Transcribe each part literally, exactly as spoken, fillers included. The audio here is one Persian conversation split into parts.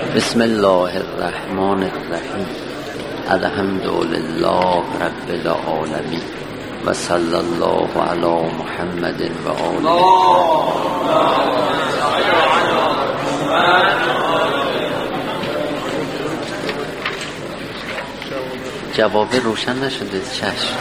بسم الله الرحمن الرحیم. الحمد لله رب العالمین و صلی الله علی محمد و آله. جواب روشن نشده. چشم.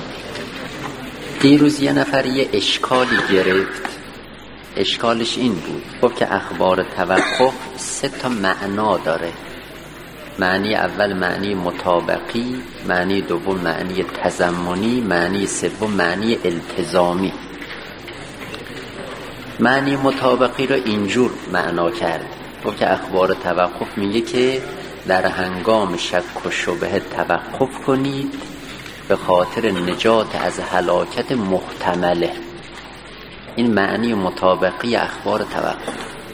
دیروز یه نفر یه اشکالی گرفت. اشکالش این بود، گفت که اخبار توقف سه تا معنا داره. معنی اول معنی مطابقی، معنی دوم معنی تضمنی، معنی سوم معنی التزامی. معنی مطابقی رو اینجور معنا کرد، گفت که اخبار توقف میگه که در هنگام شک و شبهه توقف کنید به خاطر نجات از هلاکت محتمله. این معنی مطابقی اخبار توقف.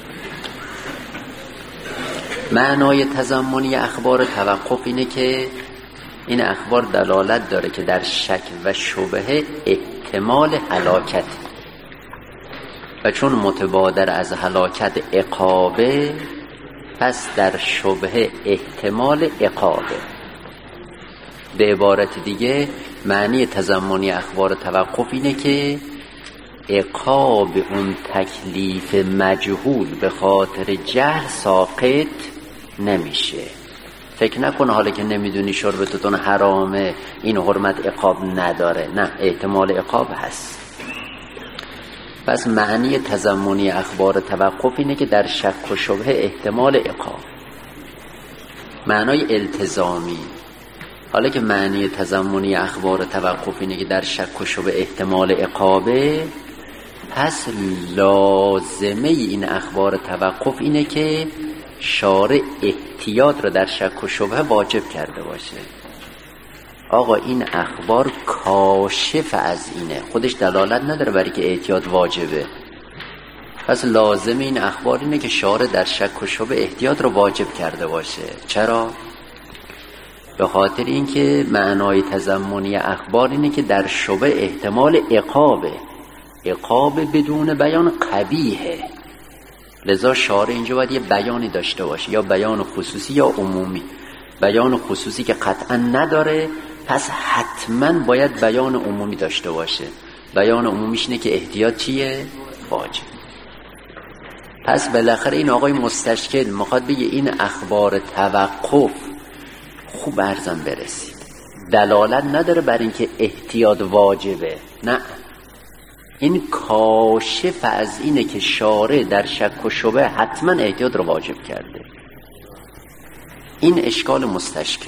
معنای تضمنی اخبار توقف اینه که این اخبار دلالت داره که در شک و شبهه احتمال هلاکت و چون متبادر از هلاکت عقابه، پس در شبهه احتمال عقابه. به عبارت دیگه معنی تضمنی اخبار توقف اینه که عقاب اون تکلیف مجهول به خاطر جهل ساقط نمیشه. فکر نکن حالا که نمیدونی شربتتون حرامه این حرمت عقاب نداره. نه، احتمال عقاب هست. پس معنی تضمنی اخبار توقف اینه که در شک و شبهه احتمال عقاب. معنای التزامی، حالا که معنی تضمنی اخبار توقف اینه که در شک و شبهه احتمال عقابه، پس لازمه این اخبار توقف اینه که شارع احتیاط رو در شک و شبهه واجب کرده باشه. آقا این اخبار کاشف از اینه، خودش دلالت نداره برای که احتیاط واجبه. پس لازمه این اخبار اینه که شارع در شک و شبهه احتیاط رو واجب کرده باشه. چرا؟ به خاطر اینکه معنای تضمنی اخبار اینه که در شبهه احتمال عقابه. عقاب بدون بیان قبیحه، لذا شارع اینجا باید یه بیانی داشته باشه، یا بیان خصوصی یا عمومی. بیان خصوصی که قطعا نداره، پس حتما باید بیان عمومی داشته باشه. بیان عمومیش اینه که احتیاط چیه؟ واجب. پس بالاخره این آقای مستشکل میخواد بگه این اخبار توقف، خوب عرضم برسید، دلالت نداره بر اینکه احتیاط واجبه. نه، این کاشف از اینه که شارع در شک و شبهه حتما احتیاط رو واجب کرده. این اشکال مستشکل.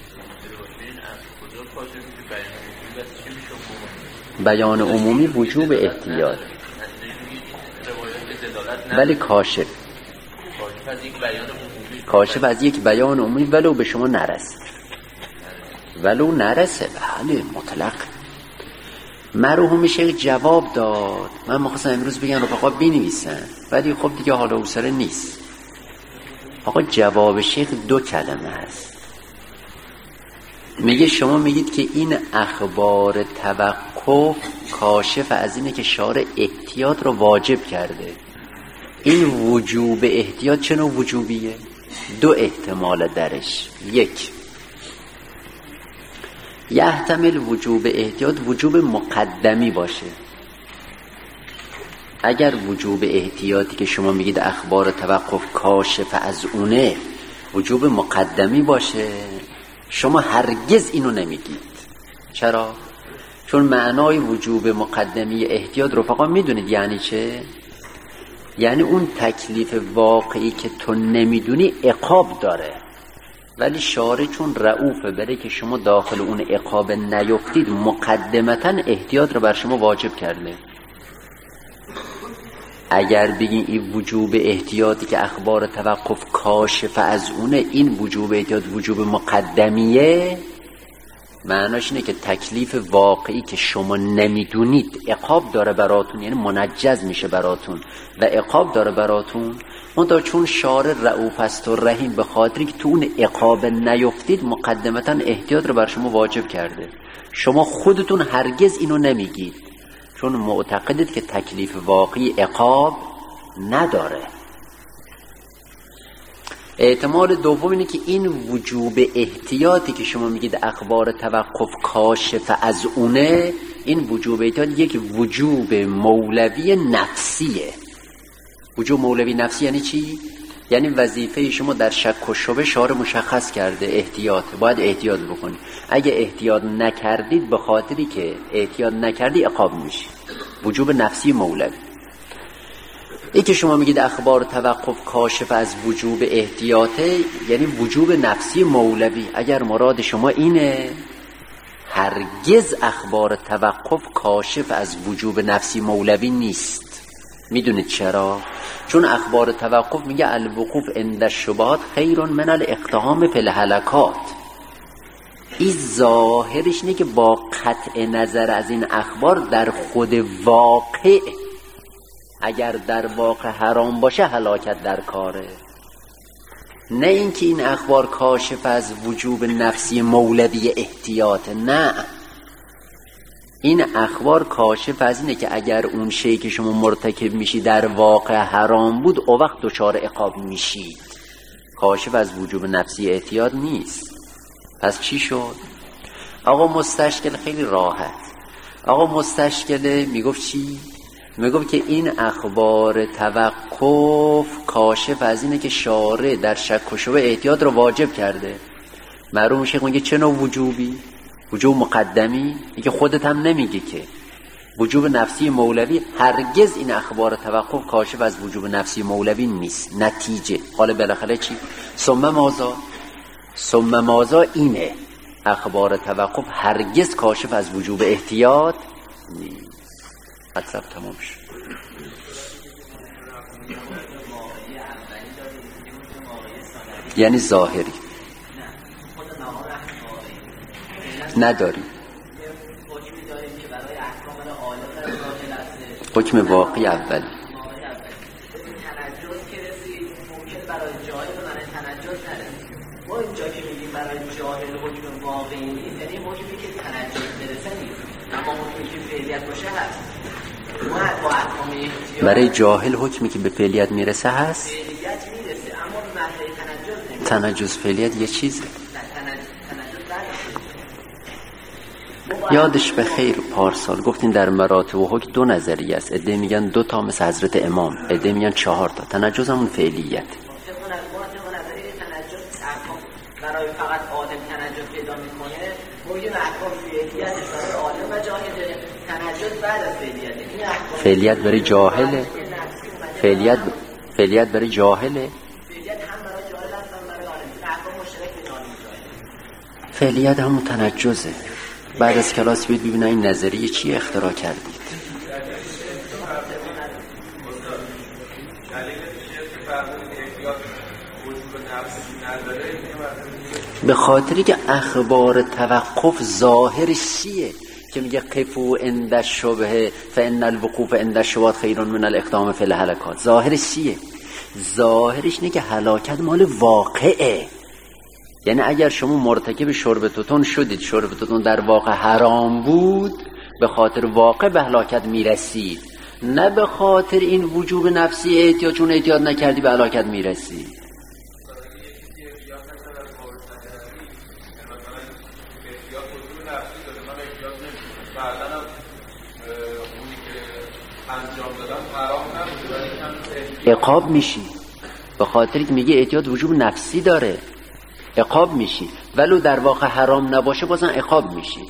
بیان عمومی وجوب احتیاط، ولی کاشف کاشف از یک بیان عمومی ولو به شما نرسه. ولو نرسه بله مطلق. مرحوم شیخ جواب داد. من می‌خواستم امروز بگم رفقا بنویسن، ولی خب دیگه حالا حوصله نیست. آقا جواب شیخ دو کلمه است. میگه شما میگید که این اخبار توقف کاشف از اینه که شارع احتیاط رو واجب کرده. این وجوب احتیاط چه نوع وجوبیه؟ دو احتمال درش. یک، یحتمل وجوب احتیاط وجوب مقدمی باشه. اگر وجوب احتیاطی که شما میگید اخبار توقف کاشف از اونه وجوب مقدمی باشه، شما هرگز اینو نمیگید. چرا؟ چون معنای وجوب مقدمی احتیاط رفقا میدونید یعنی چه؟ یعنی اون تکلیف واقعی که تو نمیدونی عقاب داره، ولی شارع چون رؤوفه بره که شما داخل اون عقاب نیفتید، مقدمتا احتیاط رو بر شما واجب کرده. اگر بگین این وجوب احتیاطی که اخبار توقف کاشف از اونه، این وجوب احتیاط وجوب مقدمیه، معناش اینه که تکلیف واقعی که شما نمیدونید عقاب داره براتون، یعنی منجز میشه براتون و عقاب داره براتون. منتها چون شارع رؤوف است و رحیم، به خاطری که تو اون عقاب نیفتید مقدمتا احتیاط رو بر شما واجب کرده. شما خودتون هرگز اینو نمیگید، چون معتقدید که تکلیف واقعی عقاب نداره. احتمال دوم اینه که این وجوب احتیاطی که شما میگید اخبار توقف کاشف از اونه، این وجوب احتیاط یک وجوب مولوی نفسیه. وجوب مولوی نفسی یعنی چی؟ یعنی وظیفه شما در شک و شبه شارع مشخص کرده احتیاط، باید احتیاط بکنی. اگه احتیاط نکردید به خاطری که احتیاط نکردی عقاب میشی. وجوب نفسی مولوی. این که شما میگید اخبار توقف کاشف از وجوب احتیاطه، یعنی وجوب نفسی مولوی. اگر مراد شما اینه، هرگز اخبار توقف کاشف از وجوب نفسی مولوی نیست. میدونید چرا؟ چون اخبار توقف میگه الوقوف عند الشبهات خیر من الاقتحام فی الهلکات. این ظاهرش اینه که با قطع نظر از این اخبار در خود واقع، اگر در واقع حرام باشه هلاکت در کاره. نه اینکه این اخبار کاشف از وجوب نفسی مولوی احتیاط، نه، این اخبار کاشف از اینه که اگر اون شی که شما مرتکب میشی در واقع حرام بود، او وقت دچار عقاب میشید. کاشف از وجوب نفسی احتیاط نیست. پس چی شد؟ آقا مستشکل خیلی راحت. آقا مستشکله میگفت چی؟ میگفت که این اخبار توقف کاشف از اینه که شارع در شک و شبه احتیاط رو واجب کرده. مرحوم شیخ میگه چه نوع وجوبی؟ وجوب مقدمی؟ میگه خودت هم نمیگه که وجوب نفسی مولوی. هرگز این اخبار توقف کاشف از وجوب نفسی مولوی نیست. نتیجه حالا بالاخره چی؟ ثم ماذا؟ ثم ماذا اینه اخبار توقف هرگز کاشف از وجوب احتیاط نیست. مطلب تمام شد. یعنی ظاهری نداری. حکم واقعی اولی. ما اینجا که میگیم برای جاهل حکم واقعی نیست، یعنی حکمی که تنجس برسه نیست، اما حکمی که فعلیت باشه هست. ما با احکام احتیاط برای جاهل حکمی که به فعلیت میرسه هست، فعلیت میرسه، اما محل تنجس نمیشه. تنجس فعلیت یه چیزه. یادش به خیر پارسال گفتین در مراتب و حکم دو نظریه است. عده میگن دو تا مثل حضرت امام، عده میگن چهار تا. تنجس همون فعلیت. برای فقط عالم تنجس پیدا میکنه، موجب احکام فعلیتش برای عالم و جاهل تنجس بعد از فعلیت. این احکام فعلیت برای جاهله. فعلیت فعلیت برای جاهله. فعلیت هم برای جاهل هست هم برای عالم. این احکام مشترک بین عالم و جاهل. فعلیت همون تنجسه. بعد از کلاس بید ببینن این نظریه چی اختراع کردید. به خاطری که اخبار توقف ظاهرش چیه که میگه قفو عند الشبهه فان الوقوف عند الشبهات خیر من الاقدام فی الهلکات. ظاهرش چیه؟ ظاهرش اینه که هلاکت مال واقعه. یعنی اگر شما مرتکب شرب توتون شدید، شرب توتون در واقع حرام بود، به خاطر واقع به هلاکت میرسید، نه به خاطر این وجوب نفسی احتیاط، چون احتیاط نکردی به هلاکت میرسید. عقاب میشی به خاطری که میگه احتیاط وجوب نفسی داره، عقاب میشی. ولو در واقع حرام نباشه بازم عقاب میشی.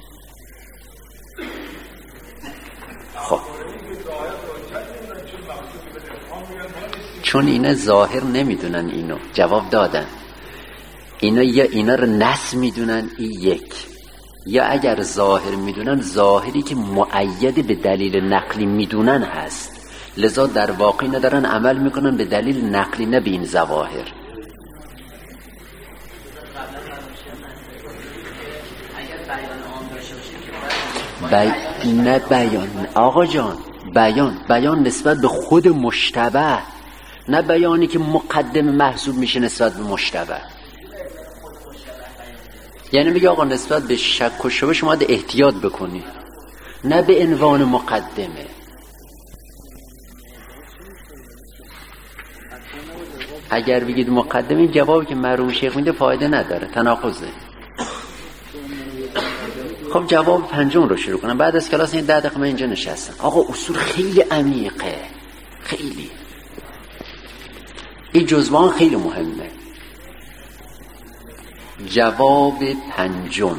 خب چون اینا ظاهر نمیدونن، اینو جواب دادن. اینا یا اینا رو نص میدونن، این یک، یا اگر ظاهر میدونن ظاهری که مؤید به دلیل نقلی میدونن هست، لذا در واقع ندارن عمل میکنن به دلیل نقلی، نه به این ظواهر. بی... نه بیان آقا جان، بیان بیان نسبت به خود مشتبه، نه بیانی که مقدم محسوب میشه نسبت به مشتبه. یعنی میگه آقا نسبت به شک و شبه شما باید احتیاط بکنی، نه به عنوان مقدمه. اگر بگید مقدم، این جوابی که مرحوم شیخ میده فایده نداره، تناقضه. خب جواب پنجم رو شروع کنم. بعد از کلاس این ده دقیقه من اینجا نشستم. آقا اصول خیلی عمیقه، خیلی این جزوان خیلی مهمه. جواب پنجم.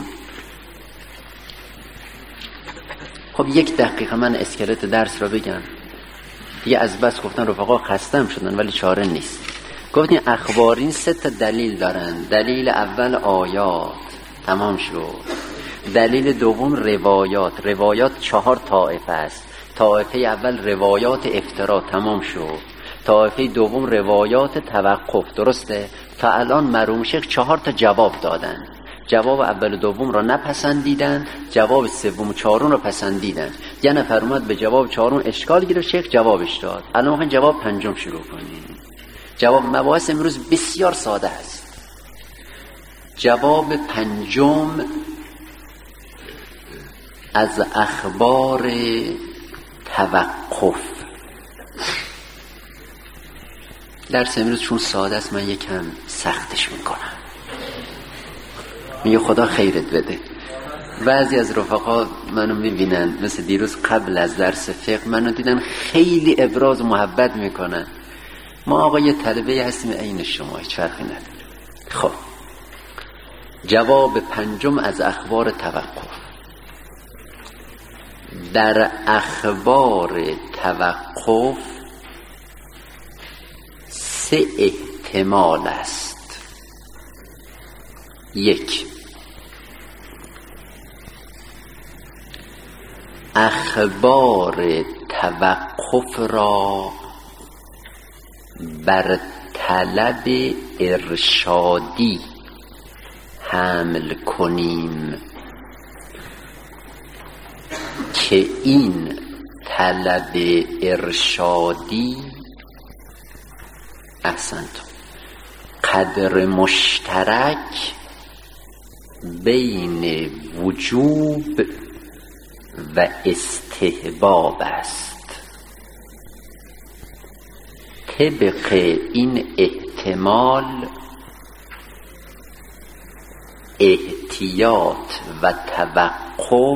خب یک دقیقه من اسکلت درس رو بگم دیگه. از بس گفتن رفقا خستم شدن ولی چاره نیست. گفتین اخبارین سه تا دلیل دارن. دلیل اول آیات، تمام شد. دلیل دوم روایات. روایات چهار طائفه است. طائفه اول روایات افترا، تمام شد. طائفه دوم روایات توقف، درسته؟ تا الان مرحوم شیخ چهار تا جواب دادن. جواب اول و دوم را نپسندیدن، جواب سوم و چهارم را پسندیدن. یه نفر اومد به جواب چهارم اشکال گرفت، شیخ جوابش داد. الان میخوایم جواب پنجم شروع کنیم. جواب مباحث امروز بسیار ساده است. جواب پنجم از اخبار توقف. درس امروز چون ساده است من یکم سختش میکنم. میگه خدا خیرت بده. بعضی از رفقا منو میبینن، مثل دیروز قبل از درس فقه منو دیدن خیلی ابراز محبت میکنن. ما آقا یه طلبه هستیم عین شما، هیچ فرقی نداره. خب جواب پنجم از اخبار توقف. در اخبار توقف سه احتمال است. یک، اخبار توقف را بر طلب ارشادی حمل کنیم که این طلب ارشادی احسنت قدر مشترک بین وجوب و استحباب است. طبق این احتمال احتیاط و توقف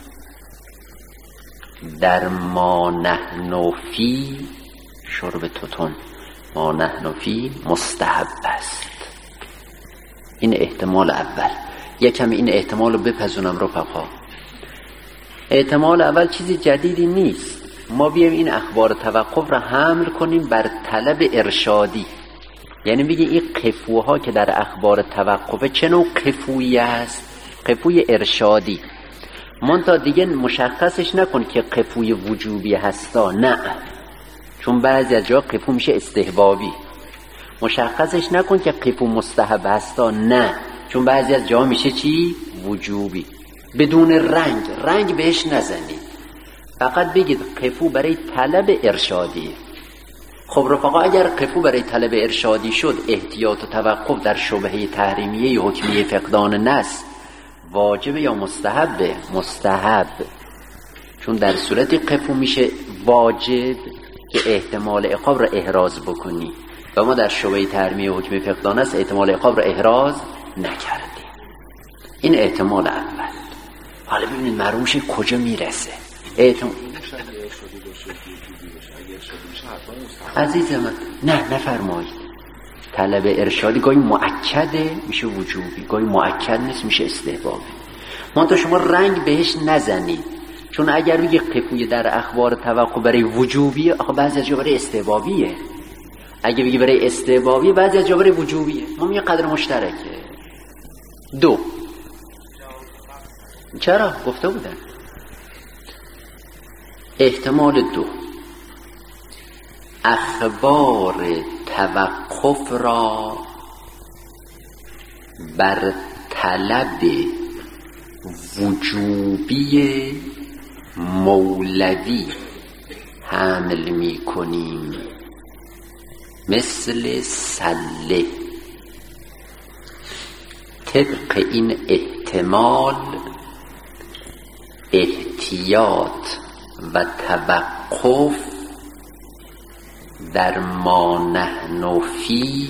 در ما نحن فی شرب توتون ما نحن فی مستحب است. این احتمال اول. یکم این احتمال رو بپذونم رفقا. احتمال اول چیزی جدیدی نیست. ما بیایم این اخبار توقف را حمل کنیم بر طلب ارشادی. یعنی بگیم این قفوها که در اخبار توقفه چه نوع قفویی است؟ قفوی ارشادی. منتها دیگه مشخصش نکن که قفوی وجوبی هستا، نه، چون بعضی از جا قفو میشه استحبابی. مشخصش نکن که قفو مستحب هستا، نه، چون بعضی از جا میشه چی؟ وجوبی. بدون رنگ رنگ بهش نزنید، فقط بگید قفو برای طلب ارشادی. خب رفقا اگر قفو برای طلب ارشادی شد، احتیاط و توقف در شبهه تحریمیه حکمیه فقدان نص واجب یا مستحبه؟ مستحب، چون در صورتی قفو میشه واجب که احتمال عقاب را احراز بکنی و ما در شبهه تحریمیه حکمیه فقدان نص احتمال عقاب را احراز نکردیم. این احتمال اول. حالا ببینید مرحوم شیخ کجا میرسه. احتمال عزیز من نه نفرمایید. طلب ارشادی گاهی مؤکده میشه وجوبی، گاهی مؤکد نیست میشه استحبابی. منتها شما رنگ بهش نزنید، چون اگر بگی قفوی در اخبار توقف برای وجوبیه، آخه بعضی از جا برای استحبابیه. اگه بگی برای استحبابیه، بعضی از جا برای وجوبیه. ما میگه قدر مشترکه. دو، چرا؟ گفته بودن. احتمال دو، اخبار توقف را بر طلب وجوبی مولوی حمل می کنیم، مثل سله. طبق این احتمال احتیاط و توقف در ما نحن فی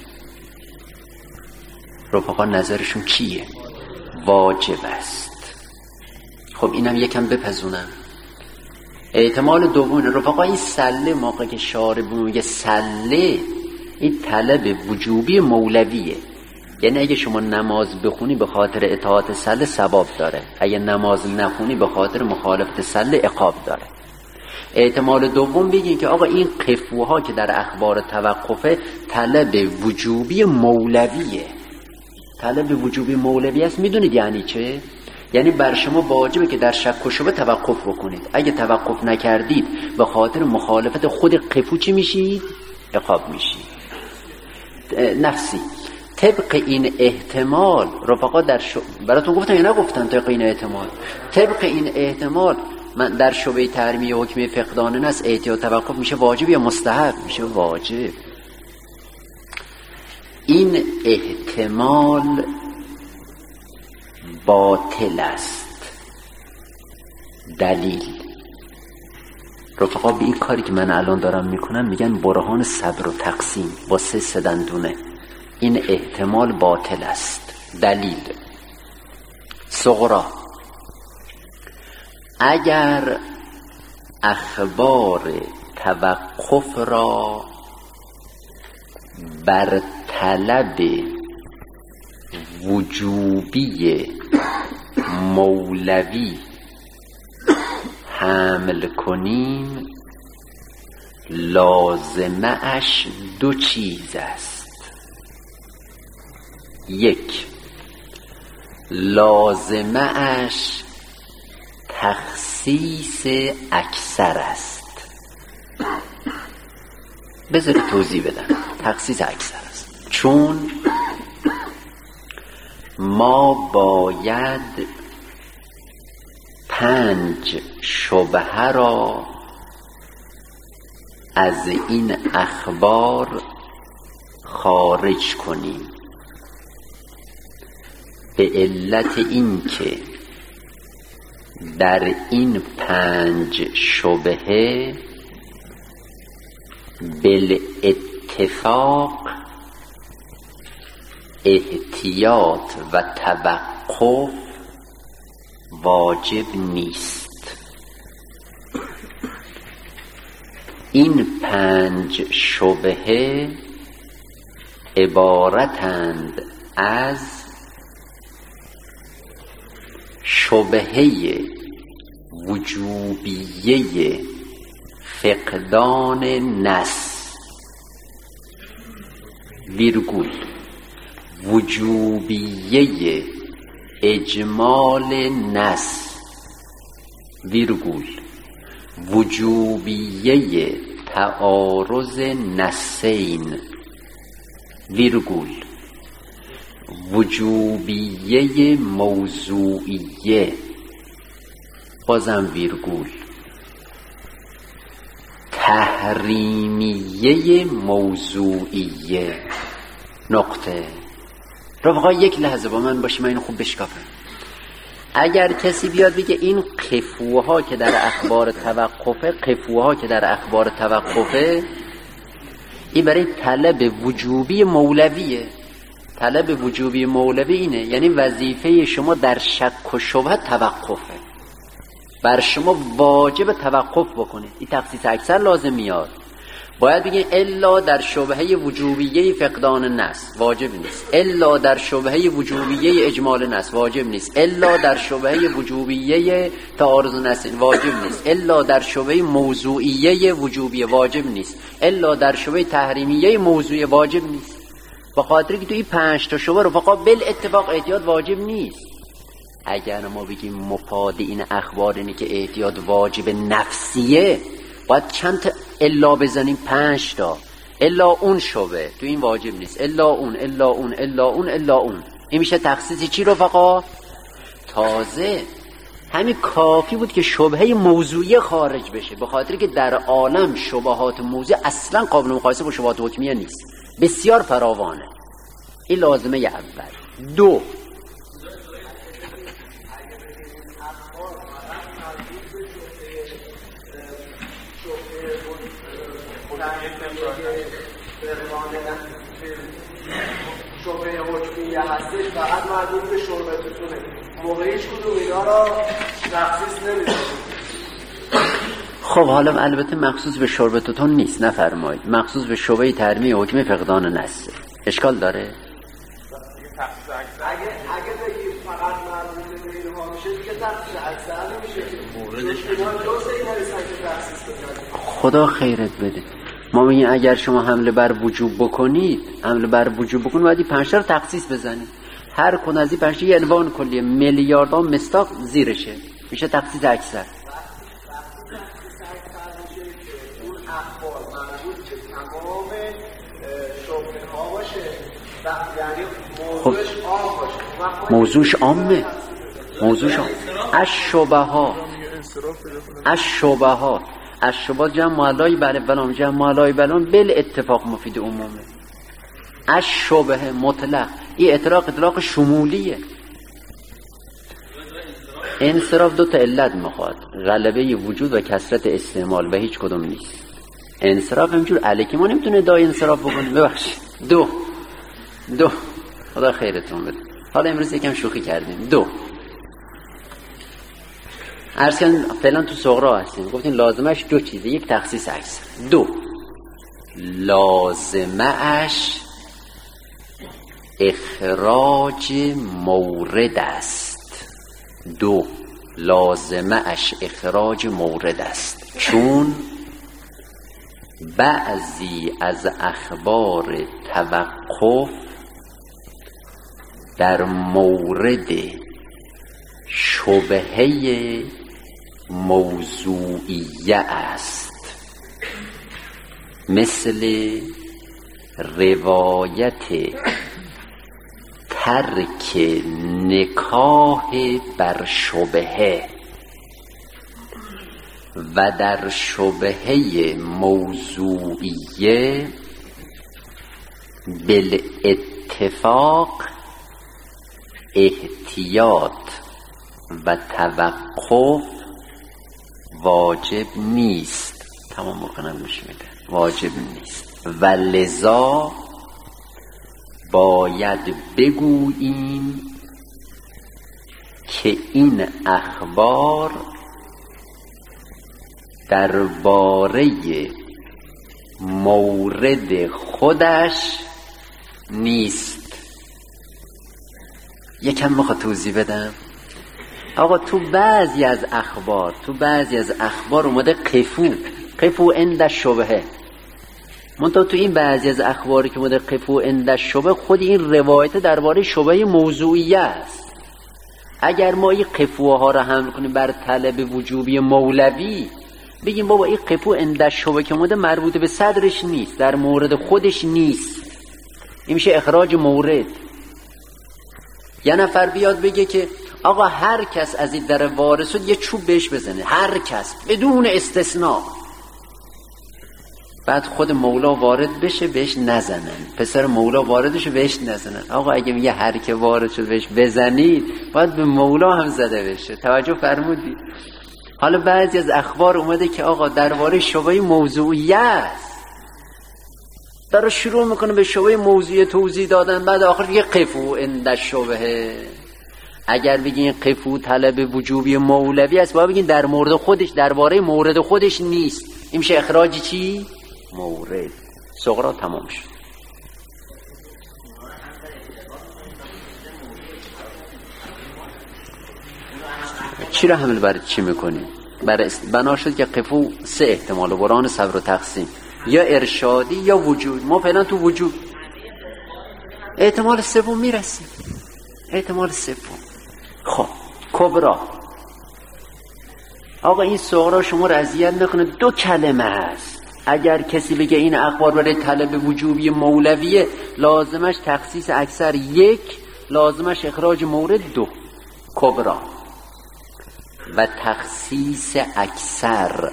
رفقا نظرشون چیه؟ واجب است. خب اینم یکم بپزونم. احتمال دوم رفقا این سله، موقع که شارب میگه سله، این طلب وجوبی مولویه. یعنی اگه شما نماز بخونی به خاطر اطاعت سله ثواب داره، اگه نماز نخونی به خاطر مخالفت سله عقاب داره. احتمال دوم بگین که آقا این قفوها که در اخبار توقفه طلب وجوبی مولویه. طلب وجوبی مولوی است. میدونید یعنی چه؟ یعنی بر شما واجبه که در شک و شبه توقف بکنید. اگه توقف نکردید به خاطر مخالفت خود قفو چی میشید؟ عقاب میشید. نفسی طبق این احتمال رفقا در شب... براتون گفتن یا نگفتن؟ طبق این احتمال طبق این احتمال من در شبه تحریمی حکمی فقدان نص احتیاط توقف میشه واجب یا مستحب؟ میشه واجب. این احتمال باطل است. دلیل رفقا به این کاری که من الان دارم میکنم میگن برهان صبر و تقسیم با سه سدندونه. این احتمال باطل است. دلیل صغرا، اگر اخبار توقف را بر طلب وجوبی مولوی حمل کنیم لازمه اش دو چیز است. یک، لازمه اش تخصیص اکثر است. بذارید توضیح بدم. تخصیص اکثر است چون ما باید پنج شبهه را از این اخبار خارج کنیم به علت این که در این پنج شبهه بالاتفاق احتیاط و توقف واجب نیست. این پنج شبهه عبارتند از شبهه وجوبیه فقدان نص ویرگول وجوبیه اجمال نص ویرگول وجوبیه تعارض نصین ویرگول وجوبیه موضوعیه بازم ویرگول تحریمیه موضوعیه نقطه. رفقا یک لحظه با من باشی، من اینو خوب بشکافم. اگر کسی بیاد بگه این قفوها که در اخبار توقفه قفوها که در اخبار توقفه این برای طلب وجوبی مولویه. طلب وجوبی مولوی اینه یعنی وظیفه شما در شک و شبهه توقفه، بر شما واجب توقف بکنید. این تخصیص اکثر لازم میاد. باید بگین الا در شبهه وجوبیه فقدان نص واجب نیست، الا در شبهه وجوبیه اجمال نص واجب نیست، الا در شبهه وجوبیه تعارض نص واجب نیست، الا در شبهه موضوعیه وجوبیه واجب نیست، الا در شبهه تحریمیه موضوعیه واجب نیست. به خاطر که تو این پنج تا شبهه رفقا بالاتفاق احتیاط واجب نیست. اگر ما بگیم مفاد این اخبار اینه که احتیاط واجب نفسیه، باید چند تا الا بزنیم؟ پنج تا. الا اون شبه تو این واجب نیست، الا اون الا اون الا اون الا اون. این میشه تخصیص چی رفقا؟ تازه همین کافی بود که شبهه موضوعی خارج بشه، به خاطر که در عالم شبهات موضوعی اصلا قابل مقایسه با شبهات حکمیه نیست، بسیار فراوانه. این لازمه اول. دو، شبه حکمیه هستش فقط مربوط به شربتتونه، موقع هیچ کدوم اینا را تخصیص نمیدونیم. خب حالا البته مخصوص به شربتتون نیست، نفرمایید مخصوص به شبه ترمیه حکمی فقدان نسه. اشکال داره؟ اگه اگه بگید فقط مربوط به اینها میشه دیگه تخصیص اکثر نمیشه که اینا جزء این هستن که تخصیص بدن. خدا خیرت بده. ما میگیم اگر شما حمله بر وجوب بکنید، حمله بر وجوب بکنید باید این پنج تا رو تخصیص بزنید. هر کدوم از این پنج تا یه عنوان کلیه، میلیاردها مصداق زیرشه، میشه تخصیص اکثر. خب موضوعش عامه، موضوعش عامه. الشبهات الشبهات الشبهات جمع معلای بله بلام جمع معلای بلام بل اتفاق مفید عمومه. الشبه مطلق این اطلاق اطلاق شمولیه. انصراف دو تا علت میخواد، غلبه وجود و کثرت استعمال و هیچ کدوم نیست. انصراف همینجور الکی ما نمیتونه ادعای انصراف بکنه. ببخشید دو دو خدا خیرتون بده. حالا امروز یکم شوخی کردیم. دو عرض کردن فعلا تو صغرا هستیم، گفتین لازمش دو چیزه، یک تخصیص اکثر. دو لازمش اخراج مورد است. دو لازمش اخراج مورد است، چون بعضی از اخبار توقف در مورد شبهه موضوعیه است، مثل روایت ترک نکاح بر شبهه و در شبهه موضوعیه بالاتفاق احتیاط و توقف واجب نیست. تمام بکنم گوش میده. واجب نیست و لذا باید بگوییم که این اخبار درباره مورد خودش نیست. یکم میخواد توضیح بدم. آقا تو بعضی از اخبار تو بعضی از اخبار اومده قفو قفو عند شبهه، منتها تو این بعضی از اخباری که اومده قفو عند شبهه خود این روایت درباره شبهه موضوعیه است. اگر ما این قفوها رو حمل کنیم بر طلب وجوبی مولوی، بگیم بابا این قفو عند شبهه که اومده مربوط به صدرش نیست، در مورد خودش نیست، این میشه اخراج مورد. یه نفر بیاد بگه که آقا هر کس از این در وارد شد یه چوب بهش بزنه، هر کس بدون استثناء، بعد خود مولا وارد بشه بهش نزنن، پسر مولا وارد بشه بهش نزنن. آقا اگه میگه هر که وارد شد بهش بزنید، باید به مولا هم زده بشه. توجه فرمودید؟ حالا بعضی از اخبار اومده که آقا درباره شبهه موضوعیه است، داره شروع میکنه به شبهه موضوعی توضیح دادن، بعد آخر دیگه قفو عند شبهه. اگر بگین قفو طلب وجوبی مولوی است، باید بگین در مورد خودش، درباره مورد خودش نیست. این میشه اخراج چی؟ مورد. صغرا تمام شد. چی را حمل برای چی میکنیم؟ برای بنا شد که قفو سه احتمال قرآن صبر و تقسیم، یا ارشادی یا وجود. ما فعلا تو وجود. احتمال سوم میرسیم. احتمال سوم. خب کبرا. آقا این صغرا شما را اذیت نکنه، دو کلمه هست. اگر کسی بگه این اخبار برای طلب وجوبی مولویه، لازمش تخصیص اکثر یک، لازمش اخراج مورد دو. کبرا و تخصیص اکثر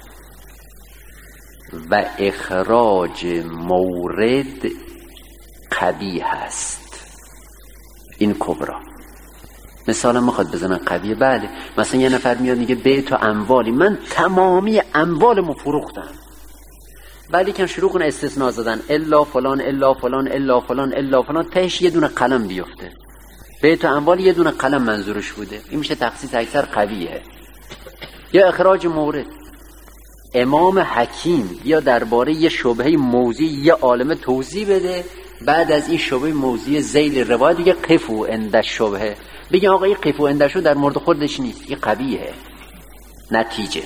و اخراج مورد قبیح است. این کبرا. مثلا میخواد بزنن قبیه. بله مثلا یه نفر میاد میگه بیت و اموالی، من تمامی اموالمو فروختم، ولی که شروع کنه استثناء زدن الا فلان الا فلان الا فلان الا فلان، تهش یه دونه قلم بیفته. بیت و اموال یه دونه قلم منظورش بوده، این میشه تخصیص اکثر قویه. یا اخراج مورد، امام حکیم یا درباره یه شبهه موضوعی یه عالم توضیح بده، بعد از این شبهه موضوعی ذیل روایت دیگه قفو عند شبهه، بگه آقا این قفو عند شو در مورد خودش نیست، این قویه. نتیجه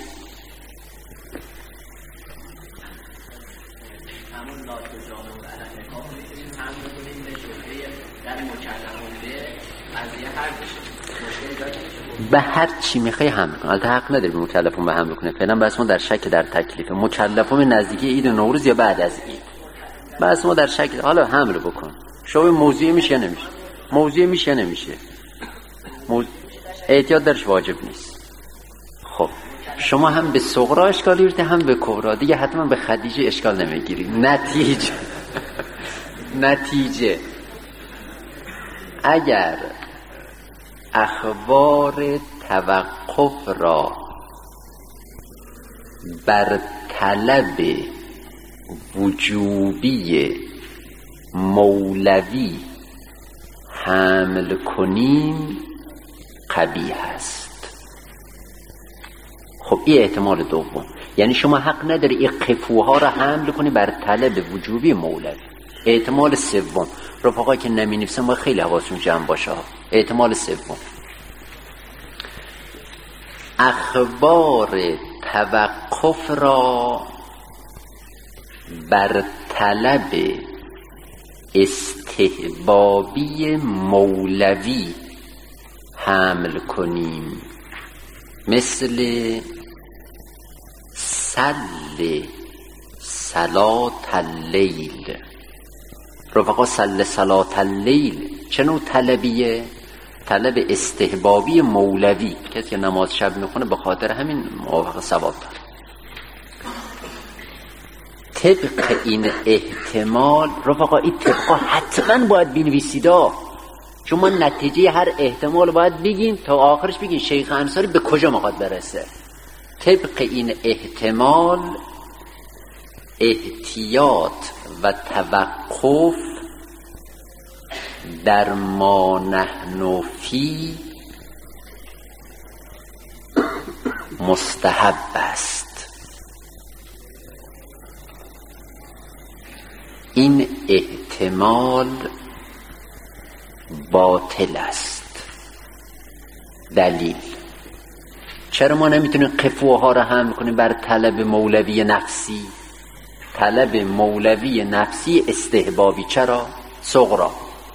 به هر چی میخوای حمل کن. البته حق نداری به مکلفون به حمل کنه، فعلا بس ما در شک در تکلیف مکلفون نزدیکی عید نوروز یا بعد از عید، بس ما در شک. حالا حمل بکن، شو موضوعی میشه یا نمیشه، موضوعی میشه یا نمیشه، موضوع... احتیاط درش واجب نیست. خب شما هم به صغرا اشکال گرفته هم به کبرا، دیگه حتما به خدیجه اشکال نمیگیری. نتیجه نتیجه اگر اخبار توقف را بر طلب وجوبی مولوی حمل کنیم قبیح است. خب این احتمال دوم، یعنی شما حق نداری این قفوها را حمل کنی بر طلب وجوبی مولوی. احتمال سوم، رفقا که نمی نفسن ما خیلی حواسون جمع باشه. احتمال سوم، اخبار توقف را بر طلب استحبابی مولوی حمل کنیم، مثل صل صلاة اللیل. رفقا صل صلاة اللیل چه نوع طلبیه؟ طلب استحبابی مولوی. کسی که نماز شب میخونه به خاطر همین موافق ثواب داره. طبق این احتمال رفقا، این طبقا حتما باید بنویسیدا، چون ما نتیجه هر احتمال باید بگیم تا آخرش بگیم شیخ انصاری به کجا میخواد برسه. طبق این احتمال احتیاط و توقف در ما نحن فی مستحب است. این احتمال باطل است. دلیل چرا ما نمیتونیم قفوها را حمل کنیم بر طلب مولوی نفسی؟ طلب مولوی نفسی استحبابی. چرا؟ صغرا.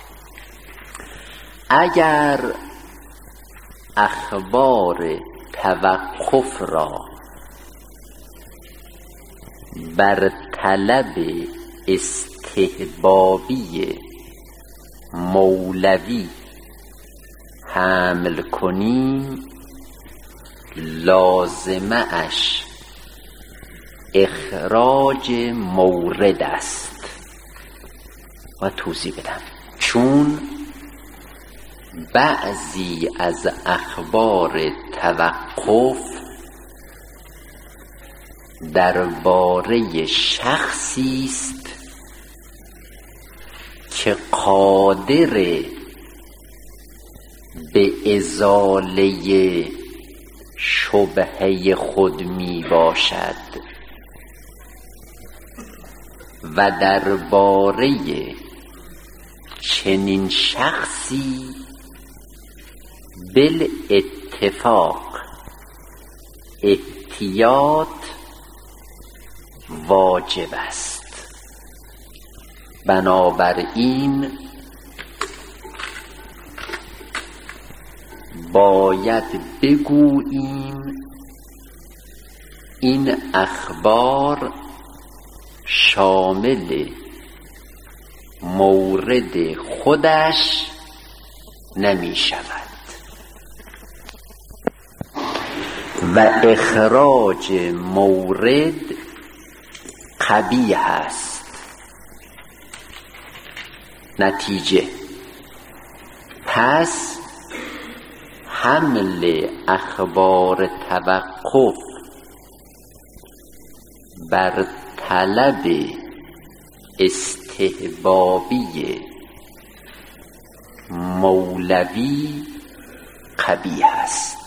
اگر اخبار توقف را بر طلب استحبابی مولوی حمل کنیم، لازمه اش اخراج مورد است. و توضیح بدم، چون بعضی از اخبار توقف درباره شخصی است که قادر به ازاله شبهه خود می باشد و درباره چنین شخصی بالاتفاق احتیاط واجب است. بنابراین باید بگوییم این اخبار شامل مورد خودش نمی شود و اخراج مورد قبیح است. نتیجه، پس حمل اخبار توقف بر طلب استحبابی مولوی قبیح است.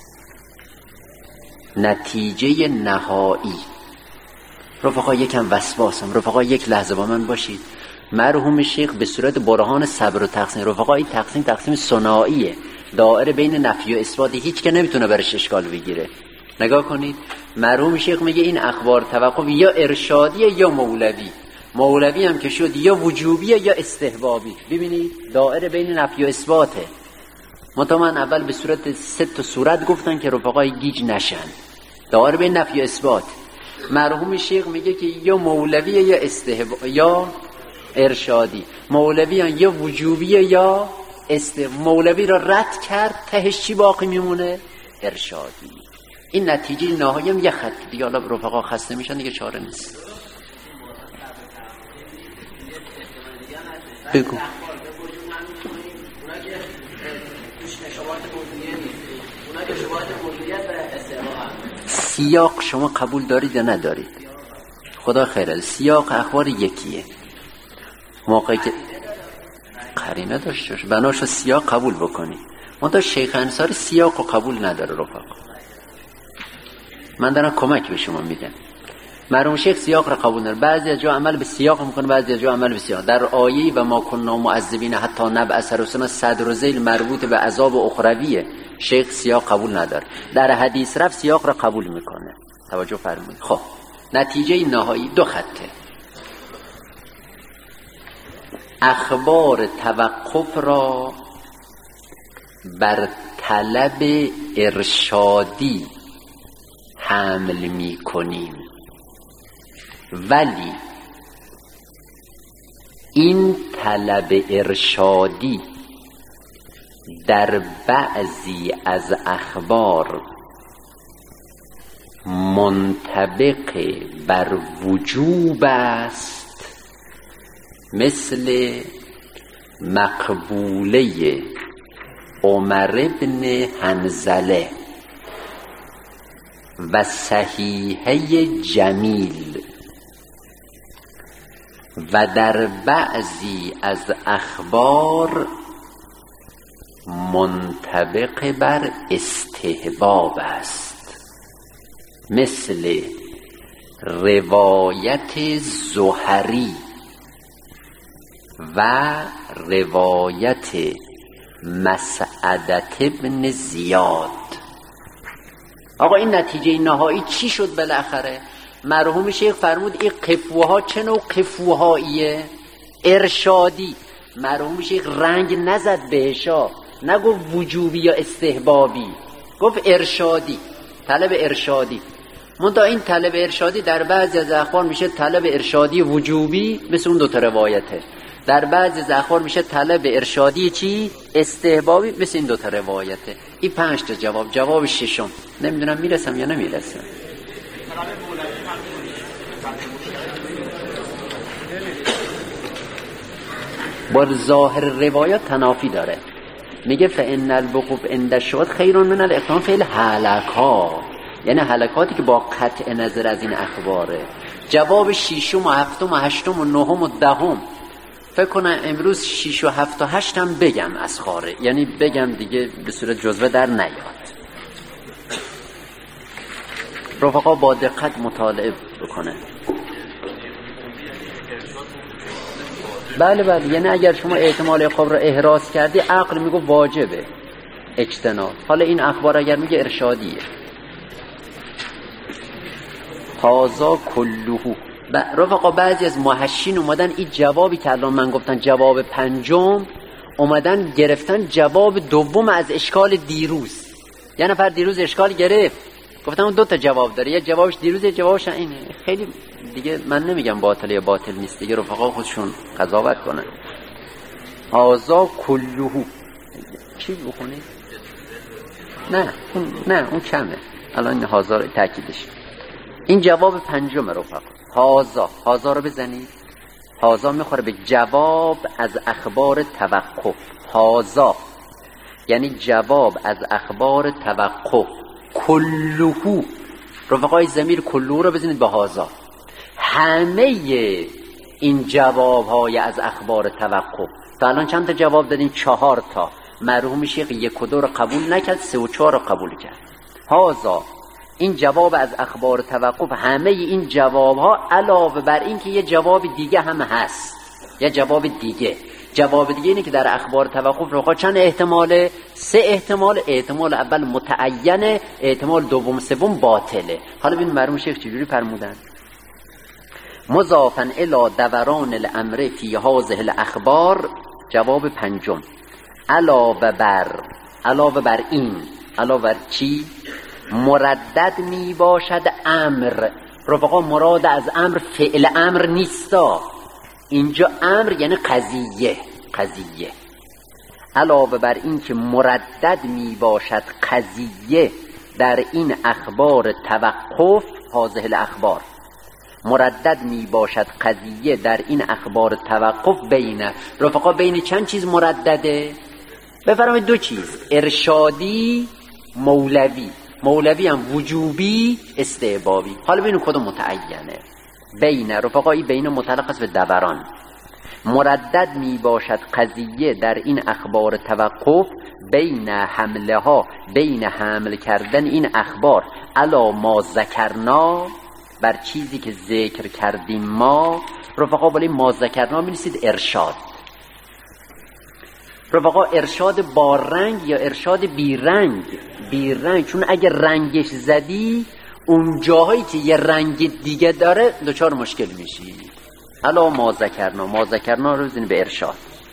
نتیجه نهایی. رفقا یکم وسواسم، رفقا یک لحظه با من باشید. مرحوم شیخ به صورت برهان صبر و تقسیم، رفقا این تقسیم تقسیم ثنائیه، دائره بین نفی و اثبات، هیچ که نمیتونه برش اشکال بگیره. نگاه کنید، مرحوم شیخ میگه این اخبار توقف یا ارشادیه یا مولوی. مولوی هم که شد یا وجوبیه یا استحبابی. ببینید دائره بین نفی و اثباته. منتها من اول به صورت سه تا صورت گفتن که رفقای گیج نشن. دائره بین نفی و اثبات. مرحوم شیخ میگه که یا مولویه یا استحباب یا ارشادی. مولوی هم یا وجوبیه یا استحباب. مولوی را رد کرد، تهش چی باقی میمونه؟ ارشادی. این نتیجه نهایی هم یه خط دیگه. حالا رفقا خسته میشن دیگه، چاره نیست. بگو. سیاق شما قبول دارید یا ندارید؟ خدا خیره. سیاق اخبار یکیه. موقعی که قرینه داشته باشه بناشو سیاق قبول بکنی. منتها شیخ انصاری سیاق رو قبول نداره رفقا. من دارم کمک به شما میدم. مرحوم شیخ سیاق را قبول نداره. بعضی از جا عمل به سیاق میکنه، بعضی از جا عمل به سیاق. در آیه و ما کنا معذبین حتی نبعث رسولا صدر و ذیل مربوط به عذاب اخرویه. شیخ سیاق قبول نداره. در حدیث رفت سیاق را قبول میکنه. توجه فرمایید. خب نتیجه نهایی دو خطه. اخبار توقف را بر طلب ارشادی حمل می کنیم، ولی این طلب ارشادی در بعضی از اخبار منطبق بر وجوب است، مثل مقبوله عمر بن حنظله و صحیحه جمیل، و در بعضی از اخبار منطبق بر استحباب است، مثل روایت زهری و روایت مسعدت بن زیاد. آقا این نتیجه نهایی چی شد بالاخره؟ مرحوم شیخ فرمود این قفوها چه نوع قفوهاییه؟ ارشادی. مرحوم شیخ رنگ نزد بهشا، نگفت وجوبی یا استحبابی، گفت ارشادی، طلب ارشادی. منتها این طلب ارشادی در بعضی از اخبار میشه طلب ارشادی وجوبی، مثل اون دو تا روایته. در بعضی از اخبار میشه طلب ارشادی چی؟ استحبابی، مثل این دو تا روایته. این پنج تا جواب. جواب ششم نمیدونم میرسم یا نمیرسم. با ظاهر روایات تنافی داره. میگه فإن الوقوف عند الشهود خیر من الاقدام فی الهلکات، یعنی هلکاتی که با قطع نظر از این اخباره. جواب ششم و هفتم و هشتم و نهم و دهم فکر کنم امروز شش و هفت و هشت هم بگم از خاره، یعنی بگم دیگه به صورت جزوه در نیاد. رفقا با دقت مطالعه بکنه. بله بله، یعنی اگر شما احتمال عقاب را احراز کردی، عقل میگه واجبه اجتناب. حالا این اخبار اگر میگه ارشادیه. هازا کلهو. رفقا بعضی از محشین اومدن این جوابی که الان من گفتن جواب پنجم، اومدن گرفتن جواب دوم از اشکال دیروز. یه نفر دیروز اشکال گرفت، گفتم اون دو تا جواب داره، یه جوابش دیروز یه جوابش اینه. خیلی دیگه من نمیگم باطل یا باطل نیست دیگه، رفقا خودشون قضاوت کنن. هازا کلهو چی بخونید؟ نه اون نه اون کمه، الان این هازا تاکیدش. این جواب پنجم رفقا. هازا هازا رو بزنید. هازا میخوره به جواب از اخبار توقف. هازا یعنی جواب از اخبار توقف. کلهو رفقای ضمیر کلهو رو بزنید به هازا. همه این جوابهای از اخبار توقف. تا الان چند تا جواب دادیم؟ چهار تا. مرحوم شیخ یک و دو رو قبول نکرد، سه و چهار رو قبول کرد. هازا این جواب از اخبار توقف، همه این جواب ها علاوه بر این که یه جواب دیگه هم هست. یه جواب دیگه جواب دیگه اینه که در اخبار توقف رخا چند احتماله؟ سه احتمال. احتمال اول متعینه، احتمال دوم سوم باطله. حالا ببین مرحوم شیخ چجوری فرمودن؟ مضافن الی دوران الامر فی هذه الاخبار. جواب پنجم، علاوه بر علاوه بر این، علاوه بر چی؟ مردد می باشد امر. رفقا مراد از امر فعل امر نیستا، اینجا امر یعنی قضیه. قضیه علاوه بر این که مردد می باشد قضیه در این اخبار توقف، هذه الاخبار مردد می باشد قضیه در این اخبار توقف. بین رفقا بین چند چیز مردده؟ بفرمایید دو چیز، ارشادی مولوی. مولوی هم وجوبی استحبابی. حالا ببینیم کدوم متعینه. بین رفقایی بین متعلق است به دوران. مردد می باشد قضیه در این اخبار توقف بین حمله ها، بین حمل کردن این اخبار علا ما ذکرنا، بر چیزی که ذکر کردیم ما. رفقا ولی ما ذکرنا می نسید ارشاد. رفقا ارشاد با رنگ یا ارشاد بی رنگ؟ بی رنگ، چون اگر رنگش زدی اون جاهایی که یه رنگ دیگه داره دچار مشکل میشی. الا ما ذکرنا، ما ذکرنا رو بزنی به ارشاد.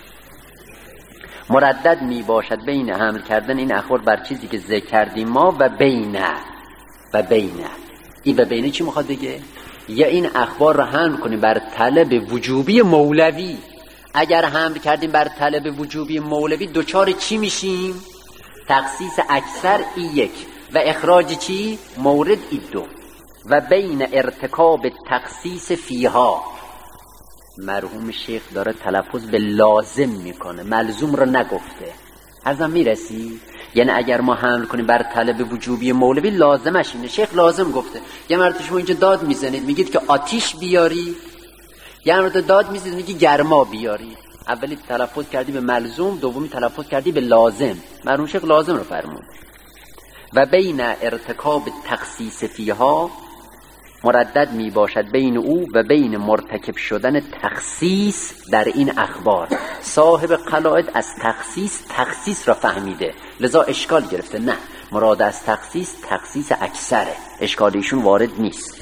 مردد می باشد بین حمل کردن این اخبار بر چیزی که ذکر کردیم ما و بین و بین این و بین چی میخواد بگه؟ یا این اخبار رو حمل کنیم بر طلب وجوبی مولوی. اگر حمل کردیم بر طلب وجوبی مولوی دوچار چی میشیم؟ تخصیص اکثر ای یک و اخراج چی؟ مورد ای دو. و بین ارتکاب تخصیص فیها. مرحوم شیخ داره تلفظ به لازم میکنه، ملزوم رو نگفته. ازم میرسی؟ یعنی اگر ما حمل کنیم بر طلب وجوبی مولوی لازمش اینه. شیخ لازم گفته. یه مرد شما اینجا داد میزنید میگید که آتیش بیاری، یه مرد داد میزنید میگی گرما بیاری. اولی تلفظ کردی به ملزوم، دومی تلفظ کردی به لازم. مرحوم شیخ لازم رو فرمود. و بین ارتکاب تخصیص فیها، مردد می باشد بین او و بین مرتکب شدن تخصیص در این اخبار. صاحب قلائد از تخصیص تخصیص را فهمیده، لذا اشکال گرفته. نه، مراد از تخصیص تخصیص اکثره، اشکالیشون وارد نیست.